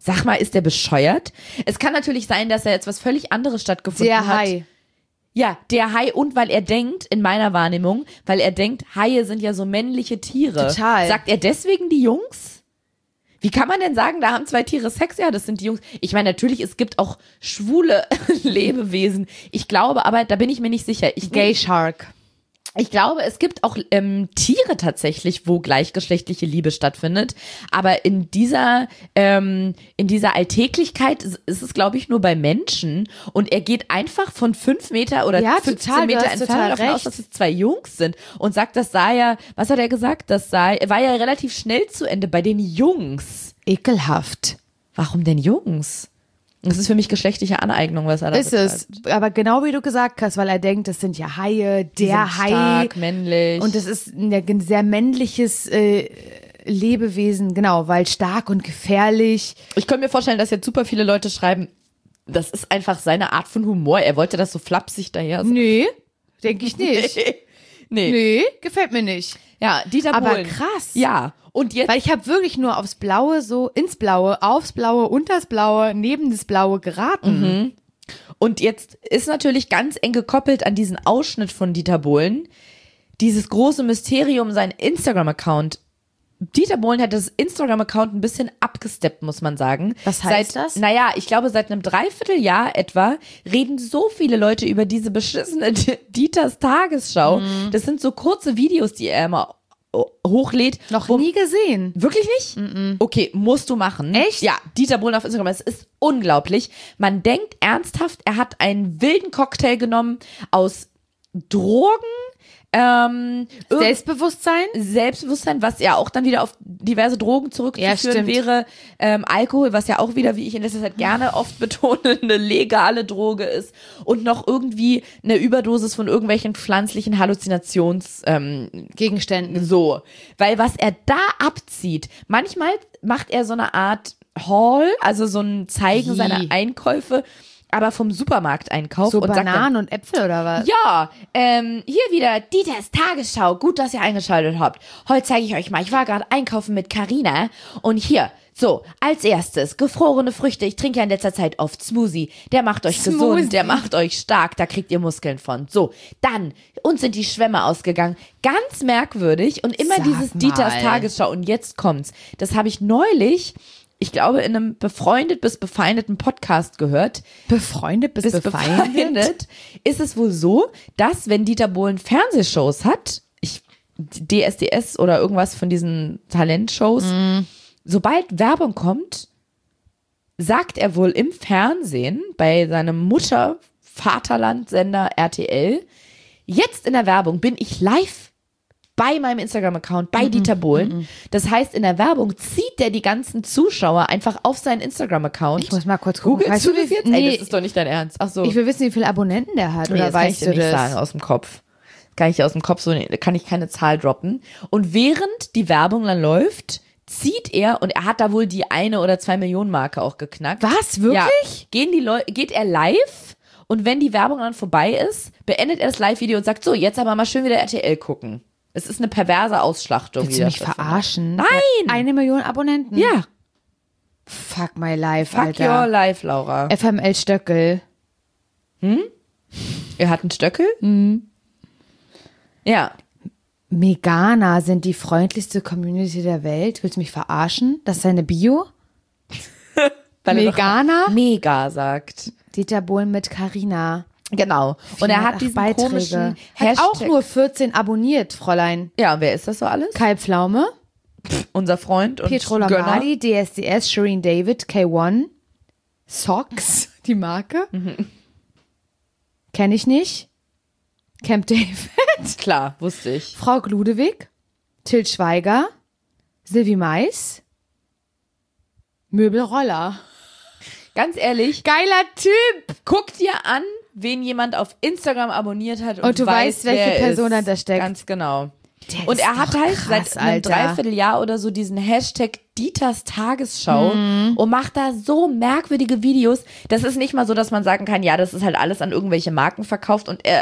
Sag mal, ist der bescheuert? Es kann natürlich sein, dass da jetzt was völlig anderes stattgefunden Der hat. Hai. Ja, der Hai und weil er denkt, in meiner Wahrnehmung, weil er denkt, Haie sind ja so männliche Tiere. Total. Sagt er deswegen die Jungs? Wie kann man denn sagen, da haben zwei Tiere Sex? Ja, das sind die Jungs. Ich meine, natürlich, es gibt auch schwule Lebewesen. Ich glaube, aber da bin ich mir nicht sicher. Ich, Gay Shark. Ich glaube, es gibt auch ähm, Tiere tatsächlich, wo gleichgeschlechtliche Liebe stattfindet. Aber in dieser ähm, in dieser Alltäglichkeit ist, ist es, glaube ich, nur bei Menschen. Und er geht einfach von fünf Meter oder Ja, fünfzehn total, du Meter hast entfernt total davon aus, recht. dass es zwei Jungs sind. Und sagt, das sei ja, was hat er gesagt? Das sei, war ja relativ schnell zu Ende bei den Jungs. Ekelhaft. Warum denn Jungs? Das ist für mich geschlechtliche Aneignung, was er da Ist es. Aber genau wie du gesagt hast, weil er denkt, das sind ja Haie, Die der sind Hai. stark, männlich. Und das ist ein sehr männliches äh, Lebewesen, genau, weil stark und gefährlich. Ich könnte mir vorstellen, dass jetzt super viele Leute schreiben, das ist einfach seine Art von Humor. Er wollte das so flapsig daher. Nee, denke ich nicht. Nee. Nee, gefällt mir nicht. Ja, Dieter Aber Bohlen. krass. Ja. Und jetzt. Weil ich habe wirklich nur aufs Blaue, so ins Blaue, aufs Blaue, unters Blaue, neben das Blaue geraten. Mhm. Und jetzt ist natürlich ganz eng gekoppelt an diesen Ausschnitt von Dieter Bohlen dieses große Mysterium, sein Instagram-Account. Dieter Bohlen hat das Instagram-Account ein bisschen abgesteppt, muss man sagen. Was heißt seit, das? Naja, ich glaube, seit einem Dreivierteljahr etwa reden so viele Leute über diese beschissene Dieters Tagesschau. Mhm. Das sind so kurze Videos, die er immer hochlädt. Noch wo- nie gesehen. Wirklich nicht? Mm-mm. Okay, musst du machen. Echt? Ja, Dieter Bohlen auf Instagram. Es ist unglaublich. Man denkt ernsthaft, er hat einen wilden Cocktail genommen aus Drogen, ähm, irgend- Selbstbewusstsein? Selbstbewusstsein, was ja auch dann wieder auf diverse Drogen Ja, zurückzuführen stimmt. wäre. Ähm, Alkohol, was ja auch wieder, wie ich in letzter Zeit gerne oft betone, eine legale Droge ist. Und noch irgendwie eine Überdosis von irgendwelchen pflanzlichen Halluzinations... Ähm, Gegenständen. so, weil was er da abzieht, manchmal macht er so eine Art Haul, also so ein Zeigen Wie? seiner Einkäufe, aber vom Supermarkteinkauf. So und sagt dann, Bananen und Äpfel oder was? ja, ähm, hier wieder Dieters Tagesschau. Gut, dass ihr eingeschaltet habt. Heute zeige ich euch mal. Ich war gerade einkaufen mit Carina und hier, so, als erstes, gefrorene Früchte. Ich trinke ja in letzter Zeit oft Smoothie. Der macht euch Smoothie. gesund, der macht euch stark, da kriegt ihr Muskeln von. So, dann, uns sind die Schwämme ausgegangen. Ganz merkwürdig und immer Sag dieses mal. Dieters Tagesschau. Und jetzt kommt's. Das habe ich neulich, ich glaube, in einem befreundet bis befeindeten Podcast gehört. Befreundet bis, Bis befeindet? befeindet ist es wohl so, dass wenn Dieter Bohlen Fernsehshows hat, ich, D S D S oder irgendwas von diesen Talentshows, sobald Werbung kommt, sagt er wohl im Fernsehen bei seinem Mutter-Vaterland-Sender R T L, jetzt in der Werbung bin ich live bei meinem Instagram-Account, bei Dieter Bohlen. Das heißt, in der Werbung zieht der die ganzen Zuschauer einfach auf seinen Instagram-Account. Ich muss mal kurz gucken. Googlest Weißt du du, das wie- jetzt? nee. Ey, das ist doch nicht dein Ernst. Ach so. Ich will wissen, wie viele Abonnenten der hat. Nee, Oder das kann ich weißt dir du nicht das? sagen aus dem Kopf. Kann ich aus dem Kopf so, nee, kann ich keine Zahl droppen. Und während die Werbung dann läuft, zieht er, und er hat da wohl die eine oder zwei Millionen Marke auch geknackt. Was? Wirklich? Ja, gehen die Leu- geht er live und wenn die Werbung dann vorbei ist, beendet er das Live-Video und sagt, so, jetzt aber mal schön wieder R T L gucken. Es ist eine perverse Ausschlachtung. Willst die du da mich stattfindet. verarschen? Nein! Eine Million Abonnenten? Ja, Fuck my life, fuck your Alter. life, Laura. F M L Stöckel. Er hat einen Stöckel? Mhm. Ja. Veganer sind die freundlichste Community der Welt. Willst du mich verarschen? Das ist seine Bio? Weil er doch Veganer? mega sagt. Dieter Bohlen mit Carina. Genau. Und er hat Ach, diesen Beiträge. komischen Hat Hashtag. auch nur vierzehn abonniert, Fräulein. Ja, und wer ist das so alles? Kai Pflaume, Unser Freund und Pietro Gönner. Lombardi, D S D S, Shireen David, K eins, Socks, die Marke. Kenne ich nicht. Camp David, Klar, wusste ich. Frau Ludewig, Til Schweiger, Silvi Mais, Möbelroller. Ganz ehrlich, Geiler Typ! guck dir an, wen jemand auf Instagram abonniert hat und, Und du weiß, weißt, welche wer er Person ist. dahinter steckt. Ganz genau. Der Und ist er hat doch halt krass, seit einem Alter. Dreivierteljahr oder so diesen Hashtag Dieters Tagesschau Mhm. und macht da so merkwürdige Videos. Das ist nicht mal so, dass man sagen kann, ja, das ist halt alles an irgendwelche Marken verkauft und er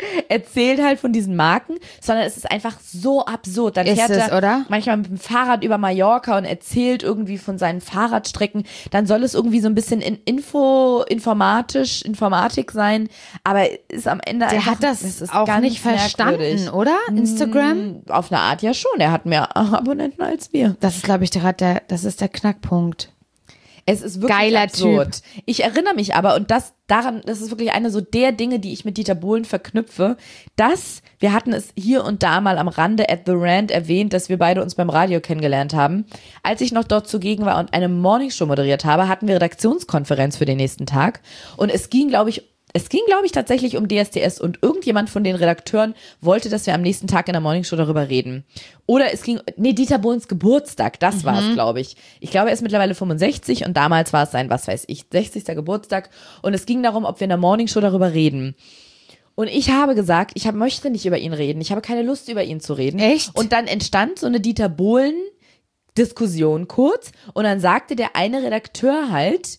erzählt halt von diesen Marken, sondern es ist einfach so absurd. Dann Ist fährt es, er oder? manchmal mit dem Fahrrad über Mallorca und erzählt irgendwie von seinen Fahrradstrecken. Dann soll es irgendwie so ein bisschen in Info, informatisch, Informatik sein, aber ist am Ende Der einfach, hat das, das ist auch ganz nicht verstanden, merkwürdig. oder? Instagram? Auf eine Art ja schon. Er hat mehr Abonnenten als wir. Das ist, glaube ich, der, der, das ist der Knackpunkt. Es ist wirklich Geiler absurd. Ich erinnere mich aber, und das daran, das ist wirklich eine so der Dinge, die ich mit Dieter Bohlen verknüpfe, dass, wir hatten es hier und da mal am Rande at the Rand erwähnt, dass wir beide uns beim Radio kennengelernt haben. Als ich noch dort zugegen war und eine Morningshow moderiert habe, hatten wir Redaktionskonferenz für den nächsten Tag. Und es ging, glaube ich, Es ging, glaube ich, tatsächlich um D S D S und irgendjemand von den Redakteuren wollte, dass wir am nächsten Tag in der Morningshow darüber reden. Oder es ging, nee, Dieter Bohlens Geburtstag, das war es, glaube ich. Ich glaube, er ist mittlerweile fünfundsechzig und damals war es sein, was weiß ich, sechzigster Geburtstag. Und es ging darum, ob wir in der Morningshow darüber reden. Und ich habe gesagt, ich hab, möchte nicht über ihn reden. Ich habe keine Lust, über ihn zu reden. Echt? Und dann entstand so eine Dieter Bohlen Diskussion kurz und dann sagte der eine Redakteur halt,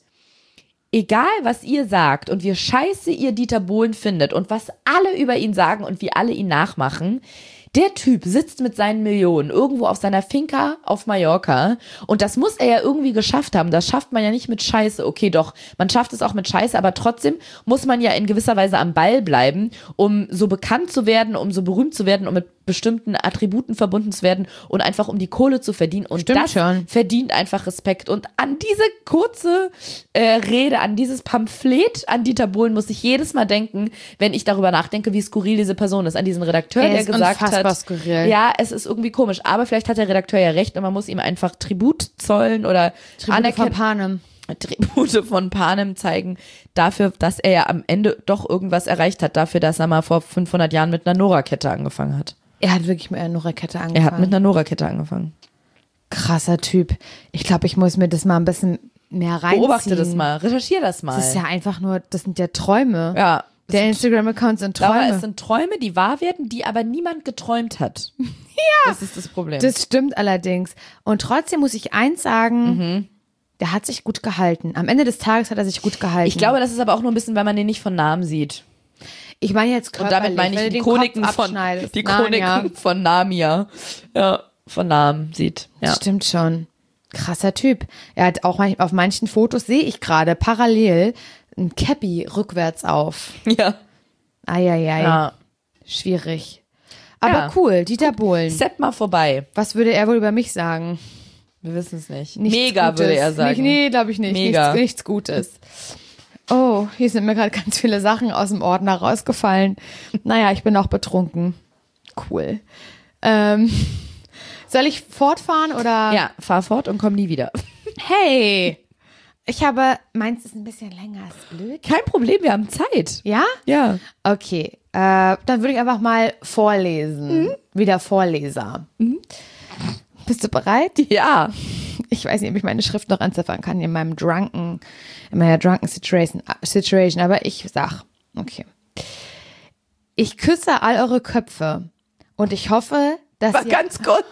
egal, was ihr sagt und wie scheiße ihr Dieter Bohlen findet und was alle über ihn sagen und wie alle ihn nachmachen, der Typ sitzt mit seinen Millionen irgendwo auf seiner Finca auf Mallorca und das muss er ja irgendwie geschafft haben. Das schafft man ja nicht mit Scheiße. Okay, doch, man schafft es auch mit Scheiße, aber trotzdem muss man ja in gewisser Weise am Ball bleiben, um so bekannt zu werden, um so berühmt zu werden, um mit bestimmten Attributen verbunden zu werden und einfach um die Kohle zu verdienen. Und Stimmt das schon. verdient einfach Respekt. Und an diese kurze äh, Rede, an dieses Pamphlet an Dieter Bohlen muss ich jedes Mal denken, wenn ich darüber nachdenke, wie skurril diese Person ist. An diesen Redakteur, Er der ist gesagt unfassbar hat, skurril. ja, es ist irgendwie komisch. Aber vielleicht hat der Redakteur ja recht und man muss ihm einfach Tribut zollen oder Tribute von anerkennen. Panem. Tribute von Panem zeigen dafür, dass er ja am Ende doch irgendwas erreicht hat. Dafür, dass er mal vor fünfhundert Jahren mit einer Nora-Kette angefangen hat. Er hat wirklich mit einer Nora-Kette angefangen. Er hat mit einer Nora-Kette angefangen. Krasser Typ. Ich glaube, ich muss mir das mal ein bisschen mehr reinziehen. Beobachte das mal, recherchiere das mal. Das ist ja einfach nur, das sind ja Träume. ja. Der Instagram-Account sind Träume. Laura, es sind Träume, die wahr werden, die aber niemand geträumt hat. Ja. Das ist das Problem. Das stimmt allerdings. Und trotzdem muss ich eins sagen, mhm. der hat sich gut gehalten. Am Ende des Tages hat er sich gut gehalten. Ich glaube, das ist aber auch nur ein bisschen, weil man den nicht von Namen sieht. Ich meine jetzt Und körperlich, damit meine wenn ich du die den Chroniken Kopf von, abschneidest. die Narnia. Chroniken von Narnia. Ja, von Namen sieht. Ja. Stimmt schon. Krasser Typ. Er hat auch manch, auf manchen Fotos, sehe ich gerade, parallel ein Cappy rückwärts auf. Ja. Eieiei. ja. Schwierig. Aber Ja. cool, Dieter Bohlen. Sepp mal vorbei. Was würde er wohl über mich sagen? Wir wissen es nicht. Nichts Mega, Gutes. würde er sagen. Nicht, nee, glaube ich nicht. Mega. Nichts, nichts Gutes. Oh, hier sind mir gerade ganz viele Sachen aus dem Ordner rausgefallen. Naja, ich bin auch betrunken. Cool. Ähm, soll ich fortfahren oder? Ja, fahr fort und komm nie wieder. Hey, ich habe, meins ist ein bisschen länger, ist blöd. Kein Problem, wir haben Zeit. Ja? Ja. Okay, äh, dann würde ich einfach mal vorlesen. Mhm. Wieder Vorleser. Mhm. Bist du bereit? Ja. Ich weiß nicht, ob ich meine Schrift noch entziffern kann in meinem drunken, in meiner drunken Situation, Situation, aber ich sag, okay. Ich küsse all eure Köpfe und ich hoffe, dass War ihr... ganz kurz.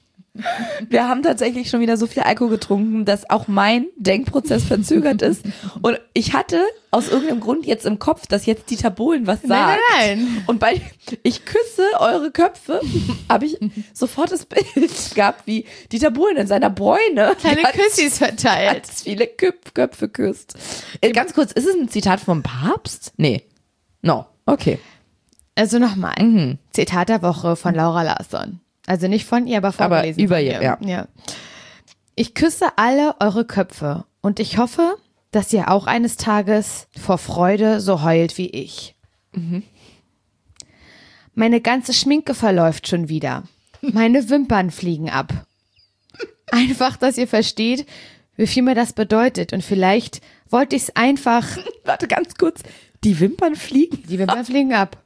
Wir haben tatsächlich schon wieder so viel Alkohol getrunken, dass auch mein Denkprozess verzögert ist. Und ich hatte aus irgendeinem Grund jetzt im Kopf, dass jetzt Dieter Bohlen was sagt. Nein, nein, nein. Und bei ich küsse eure Köpfe, habe ich sofort das Bild gehabt, wie Dieter Bohlen in seiner Bräune Kleine ganz, Küssis verteilt. ganz viele Köp Köpfe küsst. Äh, ganz kurz, ist es ein Zitat vom Papst? Nee. No. Okay. Also nochmal. Mhm. Zitat der Woche von Laura Larsson. Also nicht von ihr, aber vorgelesen. Aber über von ihr, ja. ja. Ich küsse alle eure Köpfe und ich hoffe, dass ihr auch eines Tages vor Freude so heult wie ich. Mhm. Meine ganze Schminke verläuft schon wieder. Meine Wimpern fliegen ab. Einfach, dass ihr versteht, wie viel mir das bedeutet und vielleicht wollte ich es einfach... Warte, ganz kurz. Die Wimpern fliegen? Die Wimpern fliegen ab.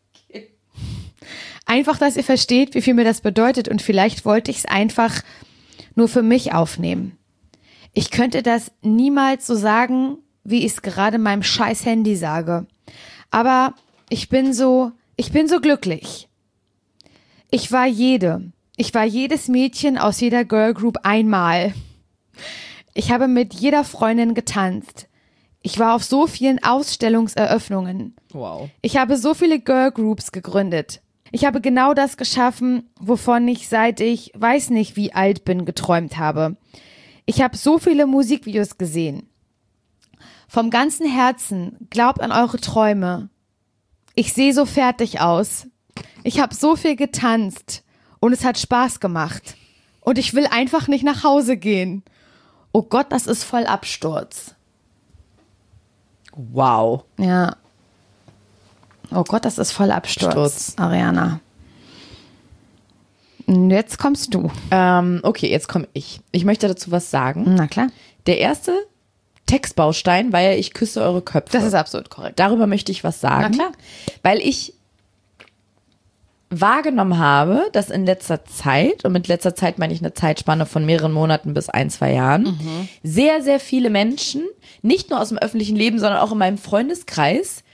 Einfach, dass ihr versteht, wie viel mir das bedeutet und vielleicht wollte ich es einfach nur für mich aufnehmen. Ich könnte das niemals so sagen, wie ich es gerade meinem scheiß Handy sage. Aber ich bin so, ich bin so glücklich. Ich war jede, ich war jedes Mädchen aus jeder Girl Group einmal. Ich habe mit jeder Freundin getanzt. Ich war auf so vielen Ausstellungseröffnungen. Wow. Ich habe so viele Girlgroups gegründet. Ich habe genau das geschaffen, wovon ich seit ich weiß nicht wie alt bin geträumt habe. Ich habe so viele Musikvideos gesehen. Vom ganzen Herzen, glaubt an eure Träume. Ich sehe so fertig aus. Ich habe so viel getanzt und es hat Spaß gemacht. Und ich will einfach nicht nach Hause gehen. Oh Gott, das ist voll Absturz. Wow. Ja. Oh Gott, das ist voll Absturz, Sturz. Ariana. Und jetzt kommst du. Ähm, okay, jetzt komme ich. Ich möchte dazu was sagen. Na klar. Der erste Textbaustein war ja, ich küsse eure Köpfe. Das ist absolut korrekt. Darüber möchte ich was sagen. Na klar. Weil ich wahrgenommen habe, dass in letzter Zeit, und mit letzter Zeit meine ich eine Zeitspanne von mehreren Monaten bis ein, zwei Jahren, mhm. sehr, sehr viele Menschen, nicht nur aus dem öffentlichen Leben, sondern auch in meinem Freundeskreis,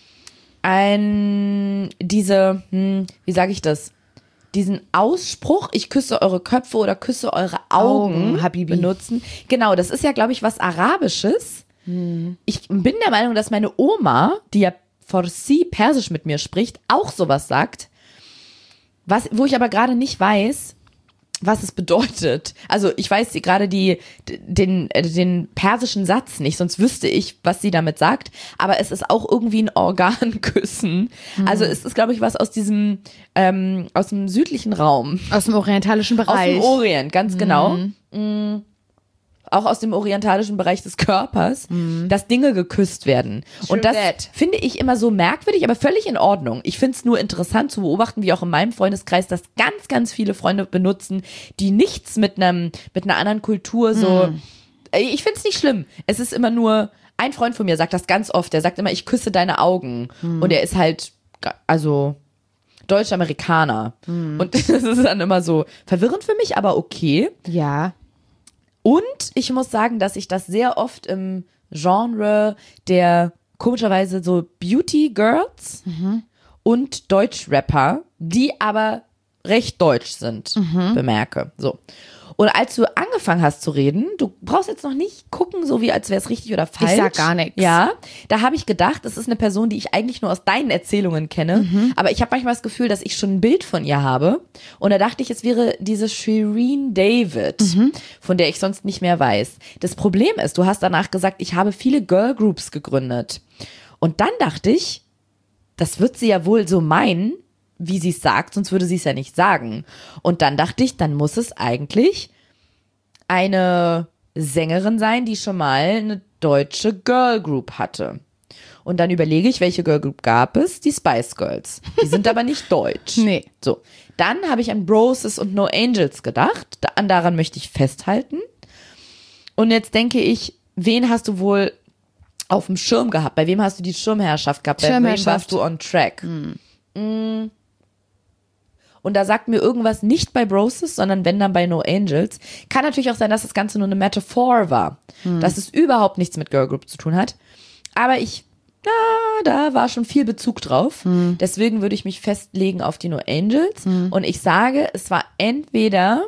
ein, diese, hm, wie sage ich das, diesen Ausspruch, ich küsse eure Köpfe oder küsse eure Augen, Augen Habibi. benutzen. Genau, das ist ja, glaube ich, was Arabisches. Hm. Ich bin der Meinung, dass meine Oma, die ja Farsi Persisch mit mir spricht, auch sowas sagt, was, wo ich aber gerade nicht weiß, was es bedeutet. Also ich weiß gerade die, den, den persischen Satz nicht, sonst wüsste ich, was sie damit sagt. Aber es ist auch irgendwie ein Organküssen. Mhm. Also es ist, glaube ich, was aus diesem, ähm, aus dem südlichen Raum. Aus dem orientalischen Bereich. Aus dem Orient, ganz genau. Mhm. Mhm. Auch aus dem orientalischen Bereich des Körpers, mhm. dass Dinge geküsst werden. True Und das that. finde ich immer so merkwürdig, aber völlig in Ordnung. Ich finde es nur interessant zu beobachten, wie auch in meinem Freundeskreis, dass ganz, ganz viele Freunde benutzen, die nichts mit einem mit einer anderen Kultur so. Mhm. Ich finde es nicht schlimm. Es ist immer nur, ein Freund von mir sagt das ganz oft, der sagt immer, ich küsse deine Augen. Mhm. Und er ist halt, also Deutsch-Amerikaner. Mhm. Und das ist dann immer so verwirrend für mich, aber okay. Ja. Und ich muss sagen, dass ich das sehr oft im Genre der komischerweise so Beauty Girls mhm. und Deutsch-Rapper, die aber recht deutsch sind, mhm. bemerke. So. Und als du angefangen hast zu reden, du brauchst jetzt noch nicht gucken, so wie als wäre es richtig oder falsch. Ich sag gar nichts. Ja, da habe ich gedacht, das ist eine Person, die ich eigentlich nur aus deinen Erzählungen kenne. Mhm. Aber ich habe manchmal das Gefühl, dass ich schon ein Bild von ihr habe. Und da dachte ich, es wäre diese Shireen David, mhm. von der ich sonst nicht mehr weiß. Das Problem ist, du hast danach gesagt, ich habe viele Girlgroups gegründet. Und dann dachte ich, das wird sie ja wohl so meinen, wie sie es sagt, sonst würde sie es ja nicht sagen. Und dann dachte ich, dann muss es eigentlich eine Sängerin sein, die schon mal eine deutsche Girlgroup hatte. Und dann überlege ich, welche Girlgroup gab es? Die Spice Girls. Die sind aber nicht deutsch. Nee. So. Dann habe ich an Broses und No Angels gedacht. Da, an daran möchte ich festhalten. Und jetzt denke ich, wen hast du wohl auf dem Schirm gehabt? Bei wem hast du die Schirmherrschaft gehabt? Bei wem warst du on track? Hm. Mm. Und da sagt mir irgendwas nicht bei Broses, sondern wenn dann bei No Angels. Kann natürlich auch sein, dass das Ganze nur eine Metaphor war. Hm. Dass es überhaupt nichts mit Girlgroup zu tun hat. Aber ich, na, da war schon viel Bezug drauf. Hm. Deswegen würde ich mich festlegen auf die No Angels. Hm. Und ich sage, es war entweder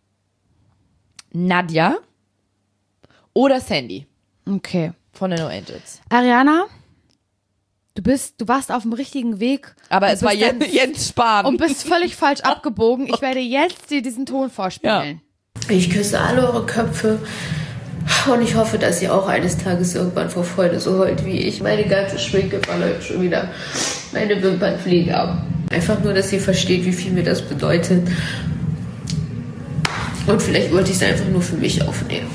Nadja oder Sandy. Okay. Von den No Angels. Ariana? Du bist, du warst auf dem richtigen Weg. Aber es war Jens, Jens Spahn. Und bist völlig falsch abgebogen. Ich werde jetzt dir diesen Ton vorspielen. Ja. Ich küsse alle eure Köpfe und ich hoffe, dass ihr auch eines Tages irgendwann vor Freude so heult wie ich. Meine ganze Schminke verläuft schon wieder. Meine Wimpern fliegen ab. Einfach nur, dass ihr versteht, wie viel mir das bedeutet. Und vielleicht wollte ich es einfach nur für mich aufnehmen.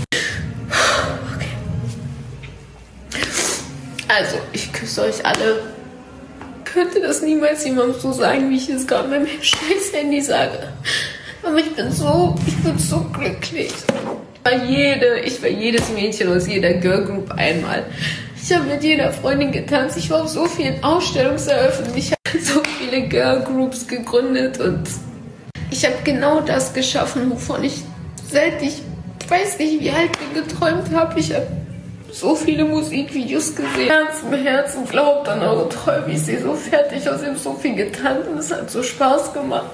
Also, ich küsse euch alle. Könnte das niemals jemandem so sagen, wie ich es gerade mit meinem scheiß Handy sage. Aber ich bin so, ich bin so glücklich. Ich war jede, ich war jedes Mädchen aus jeder Girlgroup einmal. Ich habe mit jeder Freundin getanzt. Ich war auf so vielen Ausstellungseröffnungen. Ich habe so viele Girlgroups gegründet und ich habe genau das geschaffen, wovon ich seit ich weiß nicht wie alt bin geträumt habe. Ich habe so viele Musikvideos gesehen. Herz im Herzen, glaubt an eure Träume. Ich sehe so fertig aus, ich habe so viel getanzt und es hat so Spaß gemacht.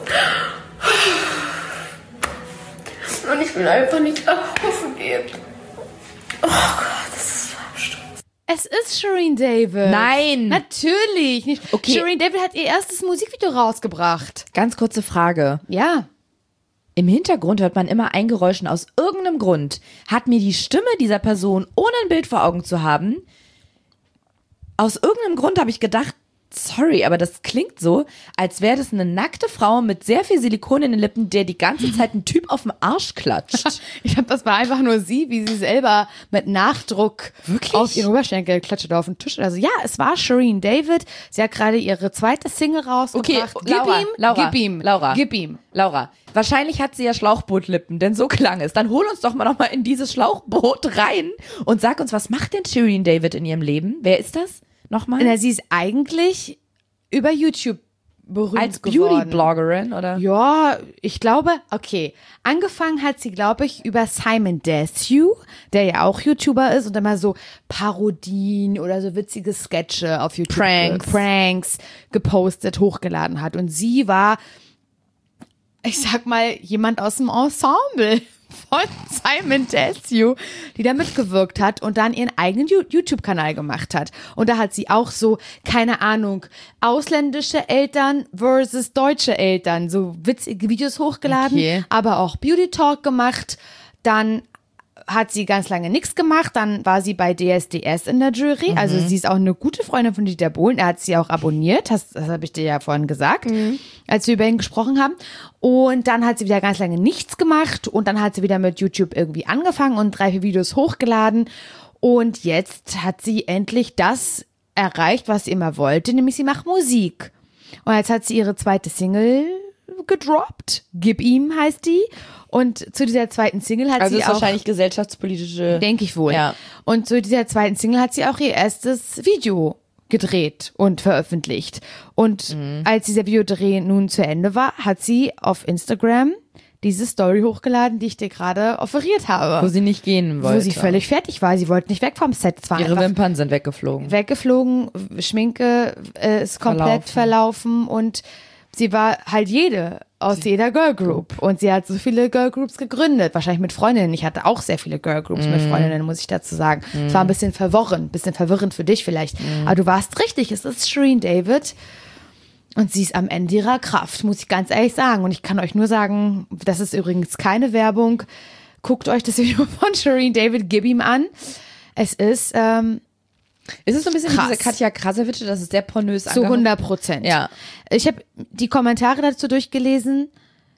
Und ich will einfach nicht nach Hause gehen. Oh Gott, das ist so Absturz. Es ist Shireen David. Nein. Natürlich. Nicht. Okay. Shireen David hat ihr erstes Musikvideo rausgebracht. Ganz kurze Frage. Ja. Im Hintergrund hört man immer ein Geräusch und aus irgendeinem Grund hat mir die Stimme dieser Person, ohne ein Bild vor Augen zu haben, aus irgendeinem Grund habe ich gedacht, sorry, aber das klingt so, als wäre das eine nackte Frau mit sehr viel Silikon in den Lippen, der die ganze Zeit einen Typ auf dem Arsch klatscht. Ich glaube, das war einfach nur sie, wie sie selber mit Nachdruck Wirklich? auf ihren Oberschenkel klatscht oder auf den Tisch. Also ja, es war Shireen David. Sie hat gerade ihre zweite Single rausgebracht. Okay, Laura, gib ihm, Laura, gib ihm, Laura. gib ihm. Laura, wahrscheinlich hat sie ja Schlauchbootlippen, denn so klang es. Dann hol uns doch mal noch mal in dieses Schlauchboot rein und sag uns, was macht denn Shireen David in ihrem Leben? Wer ist das? Nochmal? Na, sie ist eigentlich über YouTube berühmt Als geworden. Beauty-Bloggerin, oder? Ja, ich glaube, okay. Angefangen hat sie, glaube ich, über Simon Desue, der ja auch YouTuber ist und immer so Parodien oder so witzige Sketche auf YouTube, Pranks. äh, Pranks gepostet, hochgeladen hat. Und sie war, ich sag mal, jemand aus dem Ensemble von Simon Desue, die da mitgewirkt hat und dann ihren eigenen YouTube-Kanal gemacht hat. Und da hat sie auch so, keine Ahnung, ausländische Eltern versus deutsche Eltern, so witzige Videos hochgeladen, Okay. aber auch Beauty Talk gemacht. Dann hat sie ganz lange nichts gemacht, dann war sie bei D S D S in der Jury, also sie ist auch eine gute Freundin von Dieter Bohlen, er hat sie auch abonniert, das, das habe ich dir ja vorhin gesagt, als wir über ihn gesprochen haben, und dann hat sie wieder ganz lange nichts gemacht und dann hat sie wieder mit YouTube irgendwie angefangen und drei, vier Videos hochgeladen und jetzt hat sie endlich das erreicht, was sie immer wollte, nämlich sie macht Musik. Und jetzt hat sie ihre zweite Single gedroppt, Gib ihm heißt die. Und zu dieser zweiten Single hat Also sie ist auch, wahrscheinlich gesellschaftspolitische... denke ich wohl. Ja. Und zu dieser zweiten Single hat sie auch ihr erstes Video gedreht und veröffentlicht. Und Mhm. als dieser Videodreh nun zu Ende war, hat sie auf Instagram diese Story hochgeladen, die ich dir gerade offeriert habe. Wo sie nicht gehen wollte. Wo sie völlig fertig war. Sie wollte nicht weg vom Set. Es war Ihre einfach Wimpern sind weggeflogen. weggeflogen, Schminke äh, ist komplett verlaufen. und sie war halt jede aus jeder Girl Group und sie hat so viele Girl Groups gegründet, wahrscheinlich mit Freundinnen. Ich hatte auch sehr viele Girl Groups Mm. mit Freundinnen, muss ich dazu sagen. Es war ein bisschen verworren, ein bisschen verwirrend für dich vielleicht, Mm. aber du warst richtig, es ist Shireen David und sie ist am Ende ihrer Kraft, muss ich ganz ehrlich sagen, und ich kann euch nur sagen, das ist übrigens keine Werbung, guckt euch das Video von Shireen David, gib ihm an. Es ist ähm, Ist es so ein bisschen Krass. wie diese Katja Krasavice, das ist sehr pornös zu angehaucht? hundert Prozent. Ja. Ich habe die Kommentare dazu durchgelesen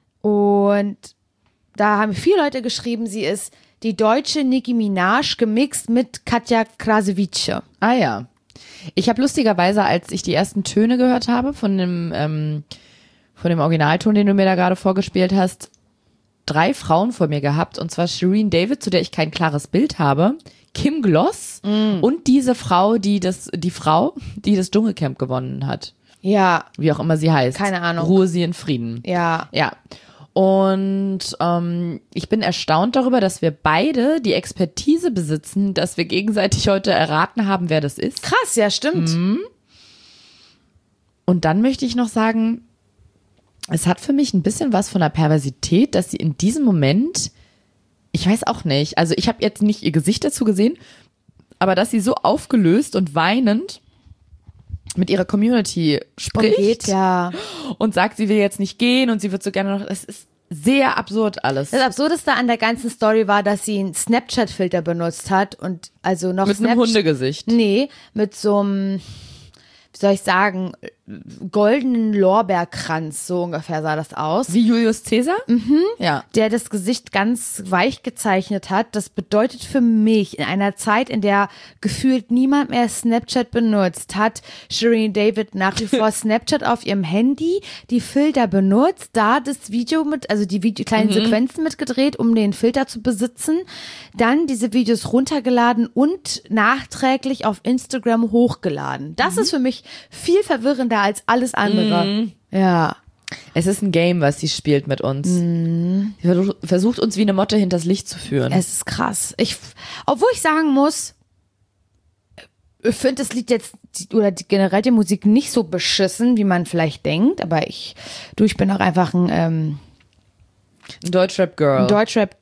und da haben viele Leute geschrieben, sie ist die deutsche Nicki Minaj gemixt mit Katja Krasavice. Ah ja. Ich habe lustigerweise, als ich die ersten Töne gehört habe von dem, ähm, von dem Originalton, den du mir da gerade vorgespielt hast, drei Frauen vor mir gehabt, und zwar Shireen David, zu der ich kein klares Bild habe, Kim Gloss und diese Frau, die das, die Frau, die das Dschungelcamp gewonnen hat. Ja, Wie auch immer sie heißt. Keine Ahnung. Ruhe sie in Frieden. ja. Ja. Und ähm, ich bin erstaunt darüber, dass wir beide die Expertise besitzen, dass wir gegenseitig heute erraten haben, wer das ist. Krass, ja, stimmt. Und dann möchte ich noch sagen, es hat für mich ein bisschen was von der Perversität, dass sie in diesem Moment, ich weiß auch nicht, also ich habe jetzt nicht ihr Gesicht dazu gesehen, aber dass sie so aufgelöst und weinend mit ihrer Community spricht Geht, ja. und sagt, sie will jetzt nicht gehen und sie wird so gerne noch, es ist sehr absurd alles. Das Absurdeste an der ganzen Story war, dass sie einen Snapchat-Filter benutzt hat und also noch Mit einem Snapchat- Hundegesicht. Nee, mit so einem, wie soll ich sagen, goldenen Lorbeerkranz, so ungefähr sah das aus. Wie Julius Caesar? Mhm. Ja. Der das Gesicht ganz weich gezeichnet hat. Das bedeutet für mich, in einer Zeit, in der gefühlt niemand mehr Snapchat benutzt, hat Shireen David nach wie vor Snapchat auf ihrem Handy, die Filter benutzt, da das Video mit, also die Video, kleinen Mhm. Sequenzen mitgedreht, um den Filter zu besitzen, dann diese Videos runtergeladen und nachträglich auf Instagram hochgeladen. Das ist für mich viel verwirrender als alles andere. Ja. Es ist ein Game, was sie spielt mit uns. Sie versucht, versucht uns wie eine Motte hinters Licht zu führen. Es ist krass. Ich, obwohl ich sagen muss, ich finde das Lied jetzt, oder die, generell die Musik nicht so beschissen, wie man vielleicht denkt, aber ich, du, ich bin auch einfach ein, ähm, ein Deutschrap-Girl. ein Deutschrap-Chick.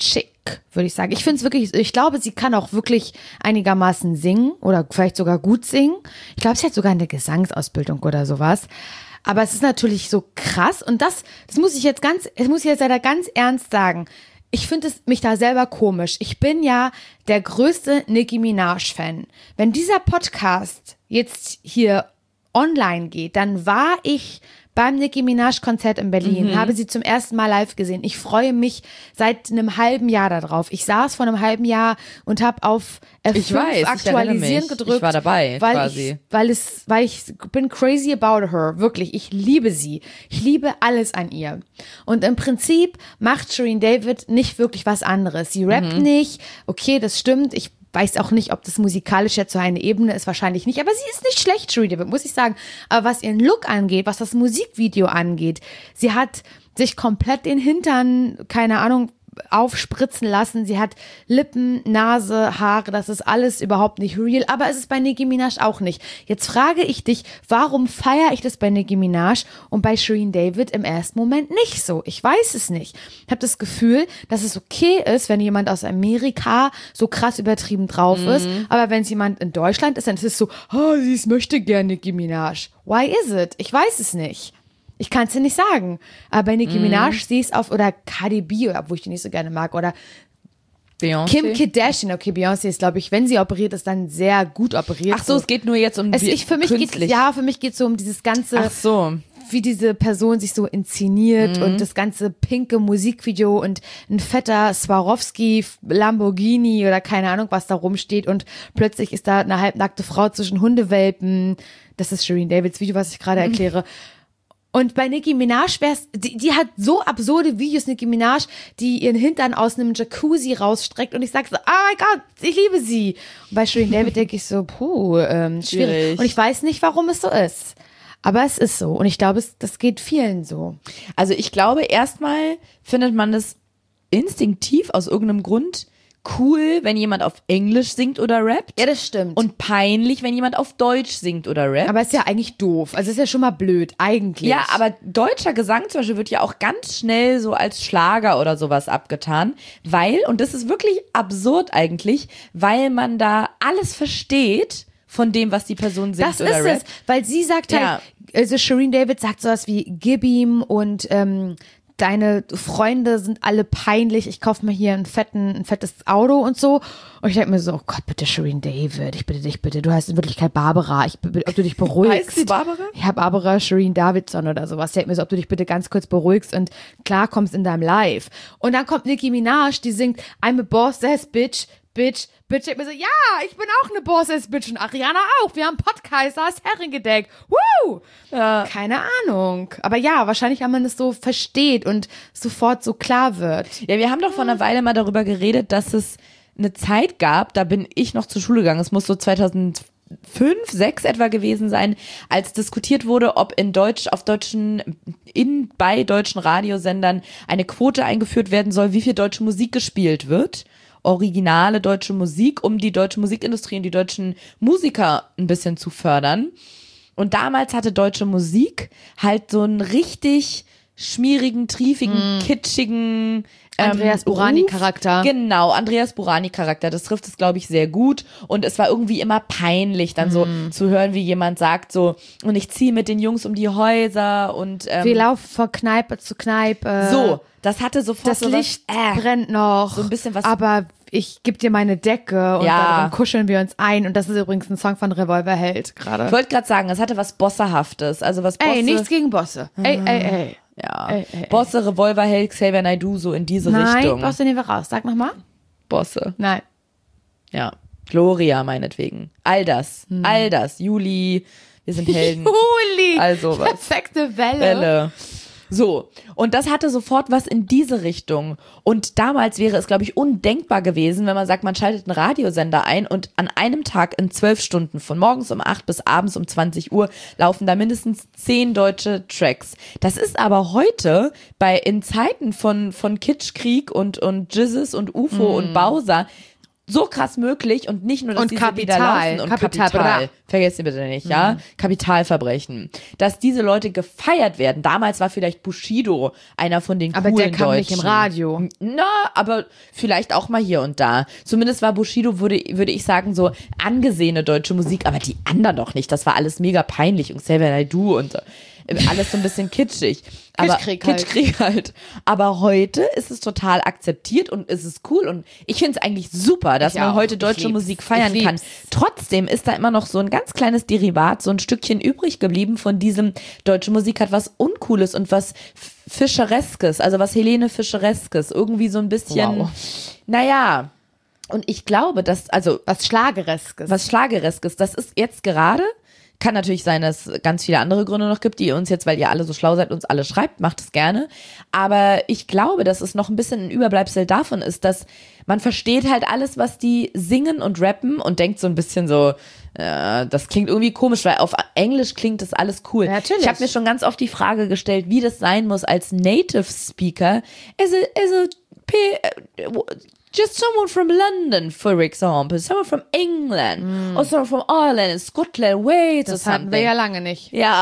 Musik, würde ich sagen. Ich finde es wirklich, ich glaube, sie kann auch wirklich einigermaßen singen oder vielleicht sogar gut singen. Ich glaube, sie hat sogar eine Gesangsausbildung oder sowas. Aber es ist natürlich so krass und das, das muss ich jetzt ganz, das muss ich jetzt leider ganz ernst sagen. Ich finde es mich da selber komisch. Ich bin ja der größte Nicki Minaj-Fan. Wenn dieser Podcast jetzt hier online geht, dann war ich beim Nicki Minaj-Konzert in Berlin, mhm. habe sie zum ersten Mal live gesehen. Ich freue mich seit einem halben Jahr darauf. Ich saß vor einem halben Jahr und habe auf F fünf ich weiß, aktualisieren ich gedrückt. Ich war dabei, weil quasi. Ich, weil es, weil ich bin crazy about her. Wirklich, ich liebe sie. Ich liebe alles an ihr. Und im Prinzip macht Shirin David nicht wirklich was anderes. Sie rappt mhm. nicht. Okay, das stimmt. Ich weiß auch nicht, ob das musikalisch jetzt so eine Ebene ist, wahrscheinlich nicht, aber sie ist nicht schlecht, Shirin David, muss ich sagen. Aber was ihren Look angeht, was das Musikvideo angeht, sie hat sich komplett den Hintern, keine Ahnung, aufspritzen lassen. Sie hat Lippen, Nase, Haare, das ist alles überhaupt nicht real, aber es ist bei Nicki Minaj auch nicht. Jetzt frage ich dich, warum feiere ich das bei Nicki Minaj und bei Shirin David im ersten Moment nicht so? Ich weiß es nicht. Ich habe das Gefühl, dass es okay ist, wenn jemand aus Amerika so krass übertrieben drauf mhm. ist, aber wenn es jemand in Deutschland ist, dann ist es so, oh, sie ist möchte gern Nicki Minaj. Why is it? Ich weiß es nicht. Ich kann es dir nicht sagen. Aber bei Nicki mm. Minaj sehe ich es auf, oder Cardi B, obwohl ich die nicht so gerne mag, oder Beyoncé. Kim Kardashian. Okay, Beyoncé ist, glaube ich, wenn sie operiert ist, dann sehr gut operiert. Ach so, es geht nur jetzt um es, ich, für mich geht's, Ja, für mich geht es so um dieses ganze, Ach so. wie diese Person sich so inszeniert mm. und das ganze pinke Musikvideo und ein fetter Swarovski Lamborghini oder keine Ahnung, was da rumsteht und plötzlich ist da eine halbnackte Frau zwischen Hundewelpen. Das ist Shirin Davids Video, was ich gerade mm. erkläre. Und bei Nicki Minaj wär's, die, die hat so absurde Videos, Nicki Minaj, die ihren Hintern aus einem Jacuzzi rausstreckt und ich sag so, oh mein Gott, ich liebe sie. Und bei Shirin David denke ich so, puh, ähm, schwierig. schwierig. Und ich weiß nicht, warum es so ist. Aber es ist so und ich glaube, es, das geht vielen so. Also ich glaube, erstmal findet man das instinktiv aus irgendeinem Grund cool, wenn jemand auf Englisch singt oder rappt. Ja, das stimmt. Und peinlich, wenn jemand auf Deutsch singt oder rappt. Aber ist ja eigentlich doof. Also ist ja schon mal blöd, eigentlich. Ja, aber deutscher Gesang zum Beispiel wird ja auch ganz schnell so als Schlager oder sowas abgetan, weil, und das ist wirklich absurd eigentlich, weil man da alles versteht von dem, was die Person singt das oder rappt. Das ist es, weil sie sagt ja. halt, also Shirin David sagt sowas wie, gib ihm und ähm, deine Freunde sind alle peinlich, ich kaufe mir hier ein, fetten, ein fettes Auto und so. Und ich denke mir so, oh Gott, bitte Shirin David, ich bitte dich, bitte, du heißt in Wirklichkeit Barbara, ich, ob du dich beruhigst. Heißt sie Barbara? Ja, Barbara Shirin Davidson oder sowas. Ich denke mir so, ob du dich bitte ganz kurz beruhigst und klarkommst in deinem Live. Und dann kommt Nicki Minaj, die singt, I'm a boss ass bitch, bitch, bitch. Ich denke mir so, ja, ich bin auch eine boss ass bitch und Ariana auch. Wir haben Podcast, da ist Herrengedeck. Woo! Ja. Keine Ahnung. Aber ja, wahrscheinlich, weil man es so versteht und sofort so klar wird. Ja, wir haben doch vor einer Weile mal darüber geredet, dass es eine Zeit gab, da bin ich noch zur Schule gegangen, es muss so zweitausendfünf, sechs etwa gewesen sein, als diskutiert wurde, ob in Deutsch, auf deutschen, in, bei deutschen Radiosendern eine Quote eingeführt werden soll, wie viel deutsche Musik gespielt wird. Originale deutsche Musik, um die deutsche Musikindustrie und die deutschen Musiker ein bisschen zu fördern. Und damals hatte deutsche Musik halt so einen richtig schmierigen, triefigen, mm. kitschigen ähm, Andreas Burani-Charakter. Genau, Andreas Burani-Charakter. Das trifft es, glaube ich, sehr gut. Und es war irgendwie immer peinlich, dann mm. so zu hören, wie jemand sagt so, und ich ziehe mit den Jungs um die Häuser und ähm, wir laufen von Kneipe zu Kneipe. So, das hatte sofort das so Licht was, äh, brennt noch. So ein bisschen was. Aber ich gebe dir meine Decke und ja. darum kuscheln wir uns ein. Und das ist übrigens ein Song von Revolverheld gerade. Ich wollte gerade sagen, es hatte was Bossehaftes. Also was Bosse. Ey, nichts gegen Bosse. Ey, ey, ey. Ja, ey, ey, Bosse, Revolverheld, Xavier Naidoo, so in diese Nein, Richtung. Nein, Bosse nehmen wir raus. Sag nochmal. Bosse. Nein. Ja, Gloria meinetwegen. All das, hm. all das. Juli, wir sind Helden. Juli. Also was. Perfekte Welle. Welle. So, und das hatte sofort was in diese Richtung. Und damals wäre es, glaube ich, undenkbar gewesen, wenn man sagt, man schaltet einen Radiosender ein und an einem Tag in zwölf Stunden, von morgens um acht bis abends um zwanzig Uhr, laufen da mindestens zehn deutsche Tracks. Das ist aber heute bei in Zeiten von, von Kitschkrieg und, und Jizzes und U F O mm. und Bowser so krass möglich und nicht nur, dass und diese Kapital, Lieder laufen und Kapital, Kapital, vergesst ihr bitte nicht, ja, mhm. Kapitalverbrechen, dass diese Leute gefeiert werden. Damals war vielleicht Bushido einer von den aber coolen der kam Deutschen. nicht im Radio. Na, aber vielleicht auch mal hier und da. Zumindest war Bushido, würde, würde ich sagen, so angesehene deutsche Musik, aber die anderen doch nicht. Das war alles mega peinlich und Xavier Naidoo und alles so ein bisschen kitschig. Aber Kitschkrieg halt. Kitschkrieg halt. Aber heute ist es total akzeptiert und es ist cool und ich finde es eigentlich super, dass Ich man auch. heute Ich deutsche lieb's. Musik feiern Ich kann. lieb's. Trotzdem ist da immer noch so ein ganz kleines Derivat, so ein Stückchen übrig geblieben von diesem, deutsche Musik hat was Uncooles und was Fischereskes, also was Helene Fischereskes, irgendwie so ein bisschen, Wow. naja, und ich glaube, dass, also Was Schlagereskes. was Schlagereskes, das ist jetzt gerade, kann natürlich sein, dass es ganz viele andere Gründe noch gibt, die ihr uns jetzt, weil ihr alle so schlau seid, uns alle schreibt, macht es gerne. Aber ich glaube, dass es noch ein bisschen ein Überbleibsel davon ist, dass man versteht halt alles, was die singen und rappen und denkt so ein bisschen so, äh, das klingt irgendwie komisch, weil auf Englisch klingt das alles cool. Ja, natürlich. Ich habe mir schon ganz oft die Frage gestellt, wie das sein muss als Native Speaker. Is it, is it, just someone from London, for example, someone from England, mm. or someone from Ireland, Scotland, Wales das or hatten something. wir ja lange nicht. Ja.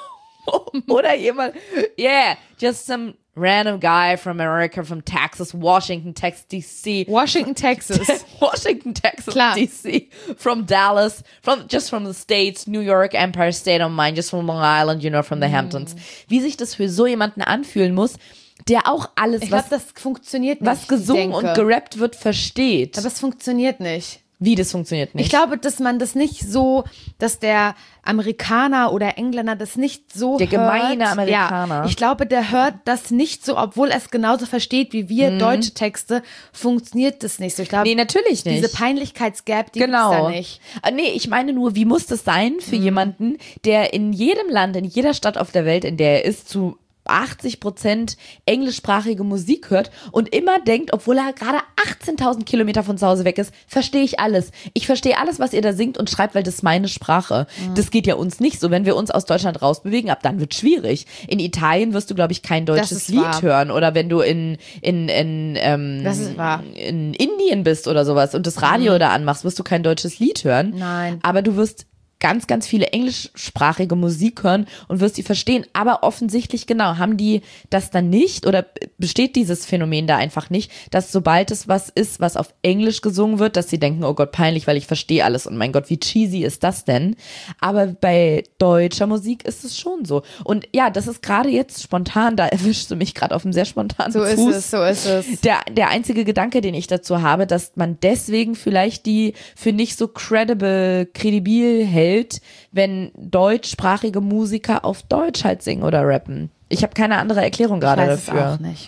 Oder jemand, yeah, just some random guy from America, from Texas, Washington, Texas, D C Washington, Texas. Washington, Texas, Klar. D C from Dallas, from just from the States, New York, Empire State of Mind, just from Long Island, you know, from the Hamptons. Wie sich das für so jemanden anfühlen muss, der auch alles, Ich was, glaube, das funktioniert nicht. was gesungen ich und denke. gerappt wird, versteht. Aber es funktioniert nicht. Wie, das funktioniert nicht? Ich glaube, dass man das nicht so, dass der Amerikaner oder Engländer das nicht so Der hört. gemeine Amerikaner. Ja, ich glaube, der hört das nicht so, obwohl er es genauso versteht wie wir Mhm. deutsche Texte, funktioniert das nicht so. Ich glaube, Nee, natürlich nicht. diese Peinlichkeitsgap, die Genau. gibt's da nicht. Ah, Nee, ich meine nur, wie muss das sein für Mhm. jemanden, der in jedem Land, in jeder Stadt auf der Welt, in der er ist, zu achtzig Prozent englischsprachige Musik hört und immer denkt, obwohl er gerade achtzehntausend Kilometer von zu Hause weg ist, verstehe ich alles. Ich verstehe alles, was ihr da singt und schreibt, weil das ist meine Sprache. Mhm. Das geht ja uns nicht so. Wenn wir uns aus Deutschland rausbewegen, ab dann wird schwierig. In Italien wirst du, glaube ich, kein Das deutsches ist Lied wahr. hören. Oder wenn du in, in, in, ähm, Das ist wahr. in Indien bist oder sowas und das Radio Mhm. da anmachst, wirst du kein deutsches Lied hören. Nein. Aber du wirst ganz, ganz viele englischsprachige Musik hören und wirst die verstehen. Aber offensichtlich, genau, haben die das dann nicht oder besteht dieses Phänomen da einfach nicht, dass sobald es was ist, was auf Englisch gesungen wird, dass sie denken, oh Gott, peinlich, weil ich verstehe alles und mein Gott, wie cheesy ist das denn? Aber bei deutscher Musik ist es schon so. Und ja, das ist gerade jetzt spontan, da erwischst du mich gerade auf einem sehr spontanen So ist Fuß. es, so ist es. Der, der einzige Gedanke, den ich dazu habe, dass man deswegen vielleicht die für nicht so credible, kredibil hält, wenn deutschsprachige Musiker auf Deutsch halt singen oder rappen. Ich habe keine andere Erklärung gerade ich weiß dafür. Es auch nicht.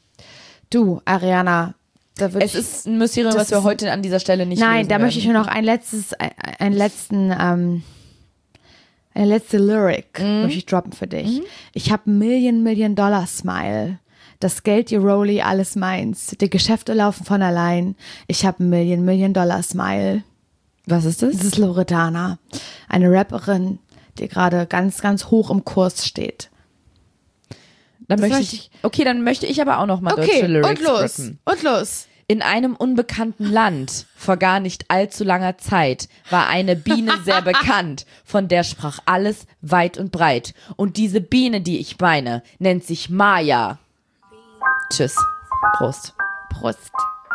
Du, Ariana, da wird Es ist ein Mysterium, das was wir ist- heute an dieser Stelle nicht Nein, lösen da möchte ich werden. nur noch ein letztes, ein, ein letzten, ähm, eine letzte Lyric Mhm. möchte ich droppen für dich. Ich habe Million, Million Dollar Smile. Das Geld, die Rolli, alles meins. Die Geschäfte laufen von allein. Ich habe Million, Million Dollar Smile. Was ist das? Das ist Loredana, eine Rapperin, die gerade ganz, ganz hoch im Kurs steht. Dann Das möchte möchte ich, okay, dann möchte ich aber auch noch mal deutsche Lyrics und los, rappen. und los. In einem unbekannten Land, vor gar nicht allzu langer Zeit, war eine Biene sehr bekannt, von der sprach alles weit und breit. Und diese Biene, die ich meine, nennt sich Maya. Tschüss. Prost. Prost.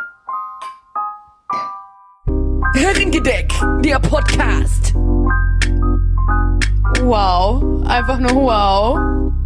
Herrengedeck, der Podcast. Wow, einfach nur wow.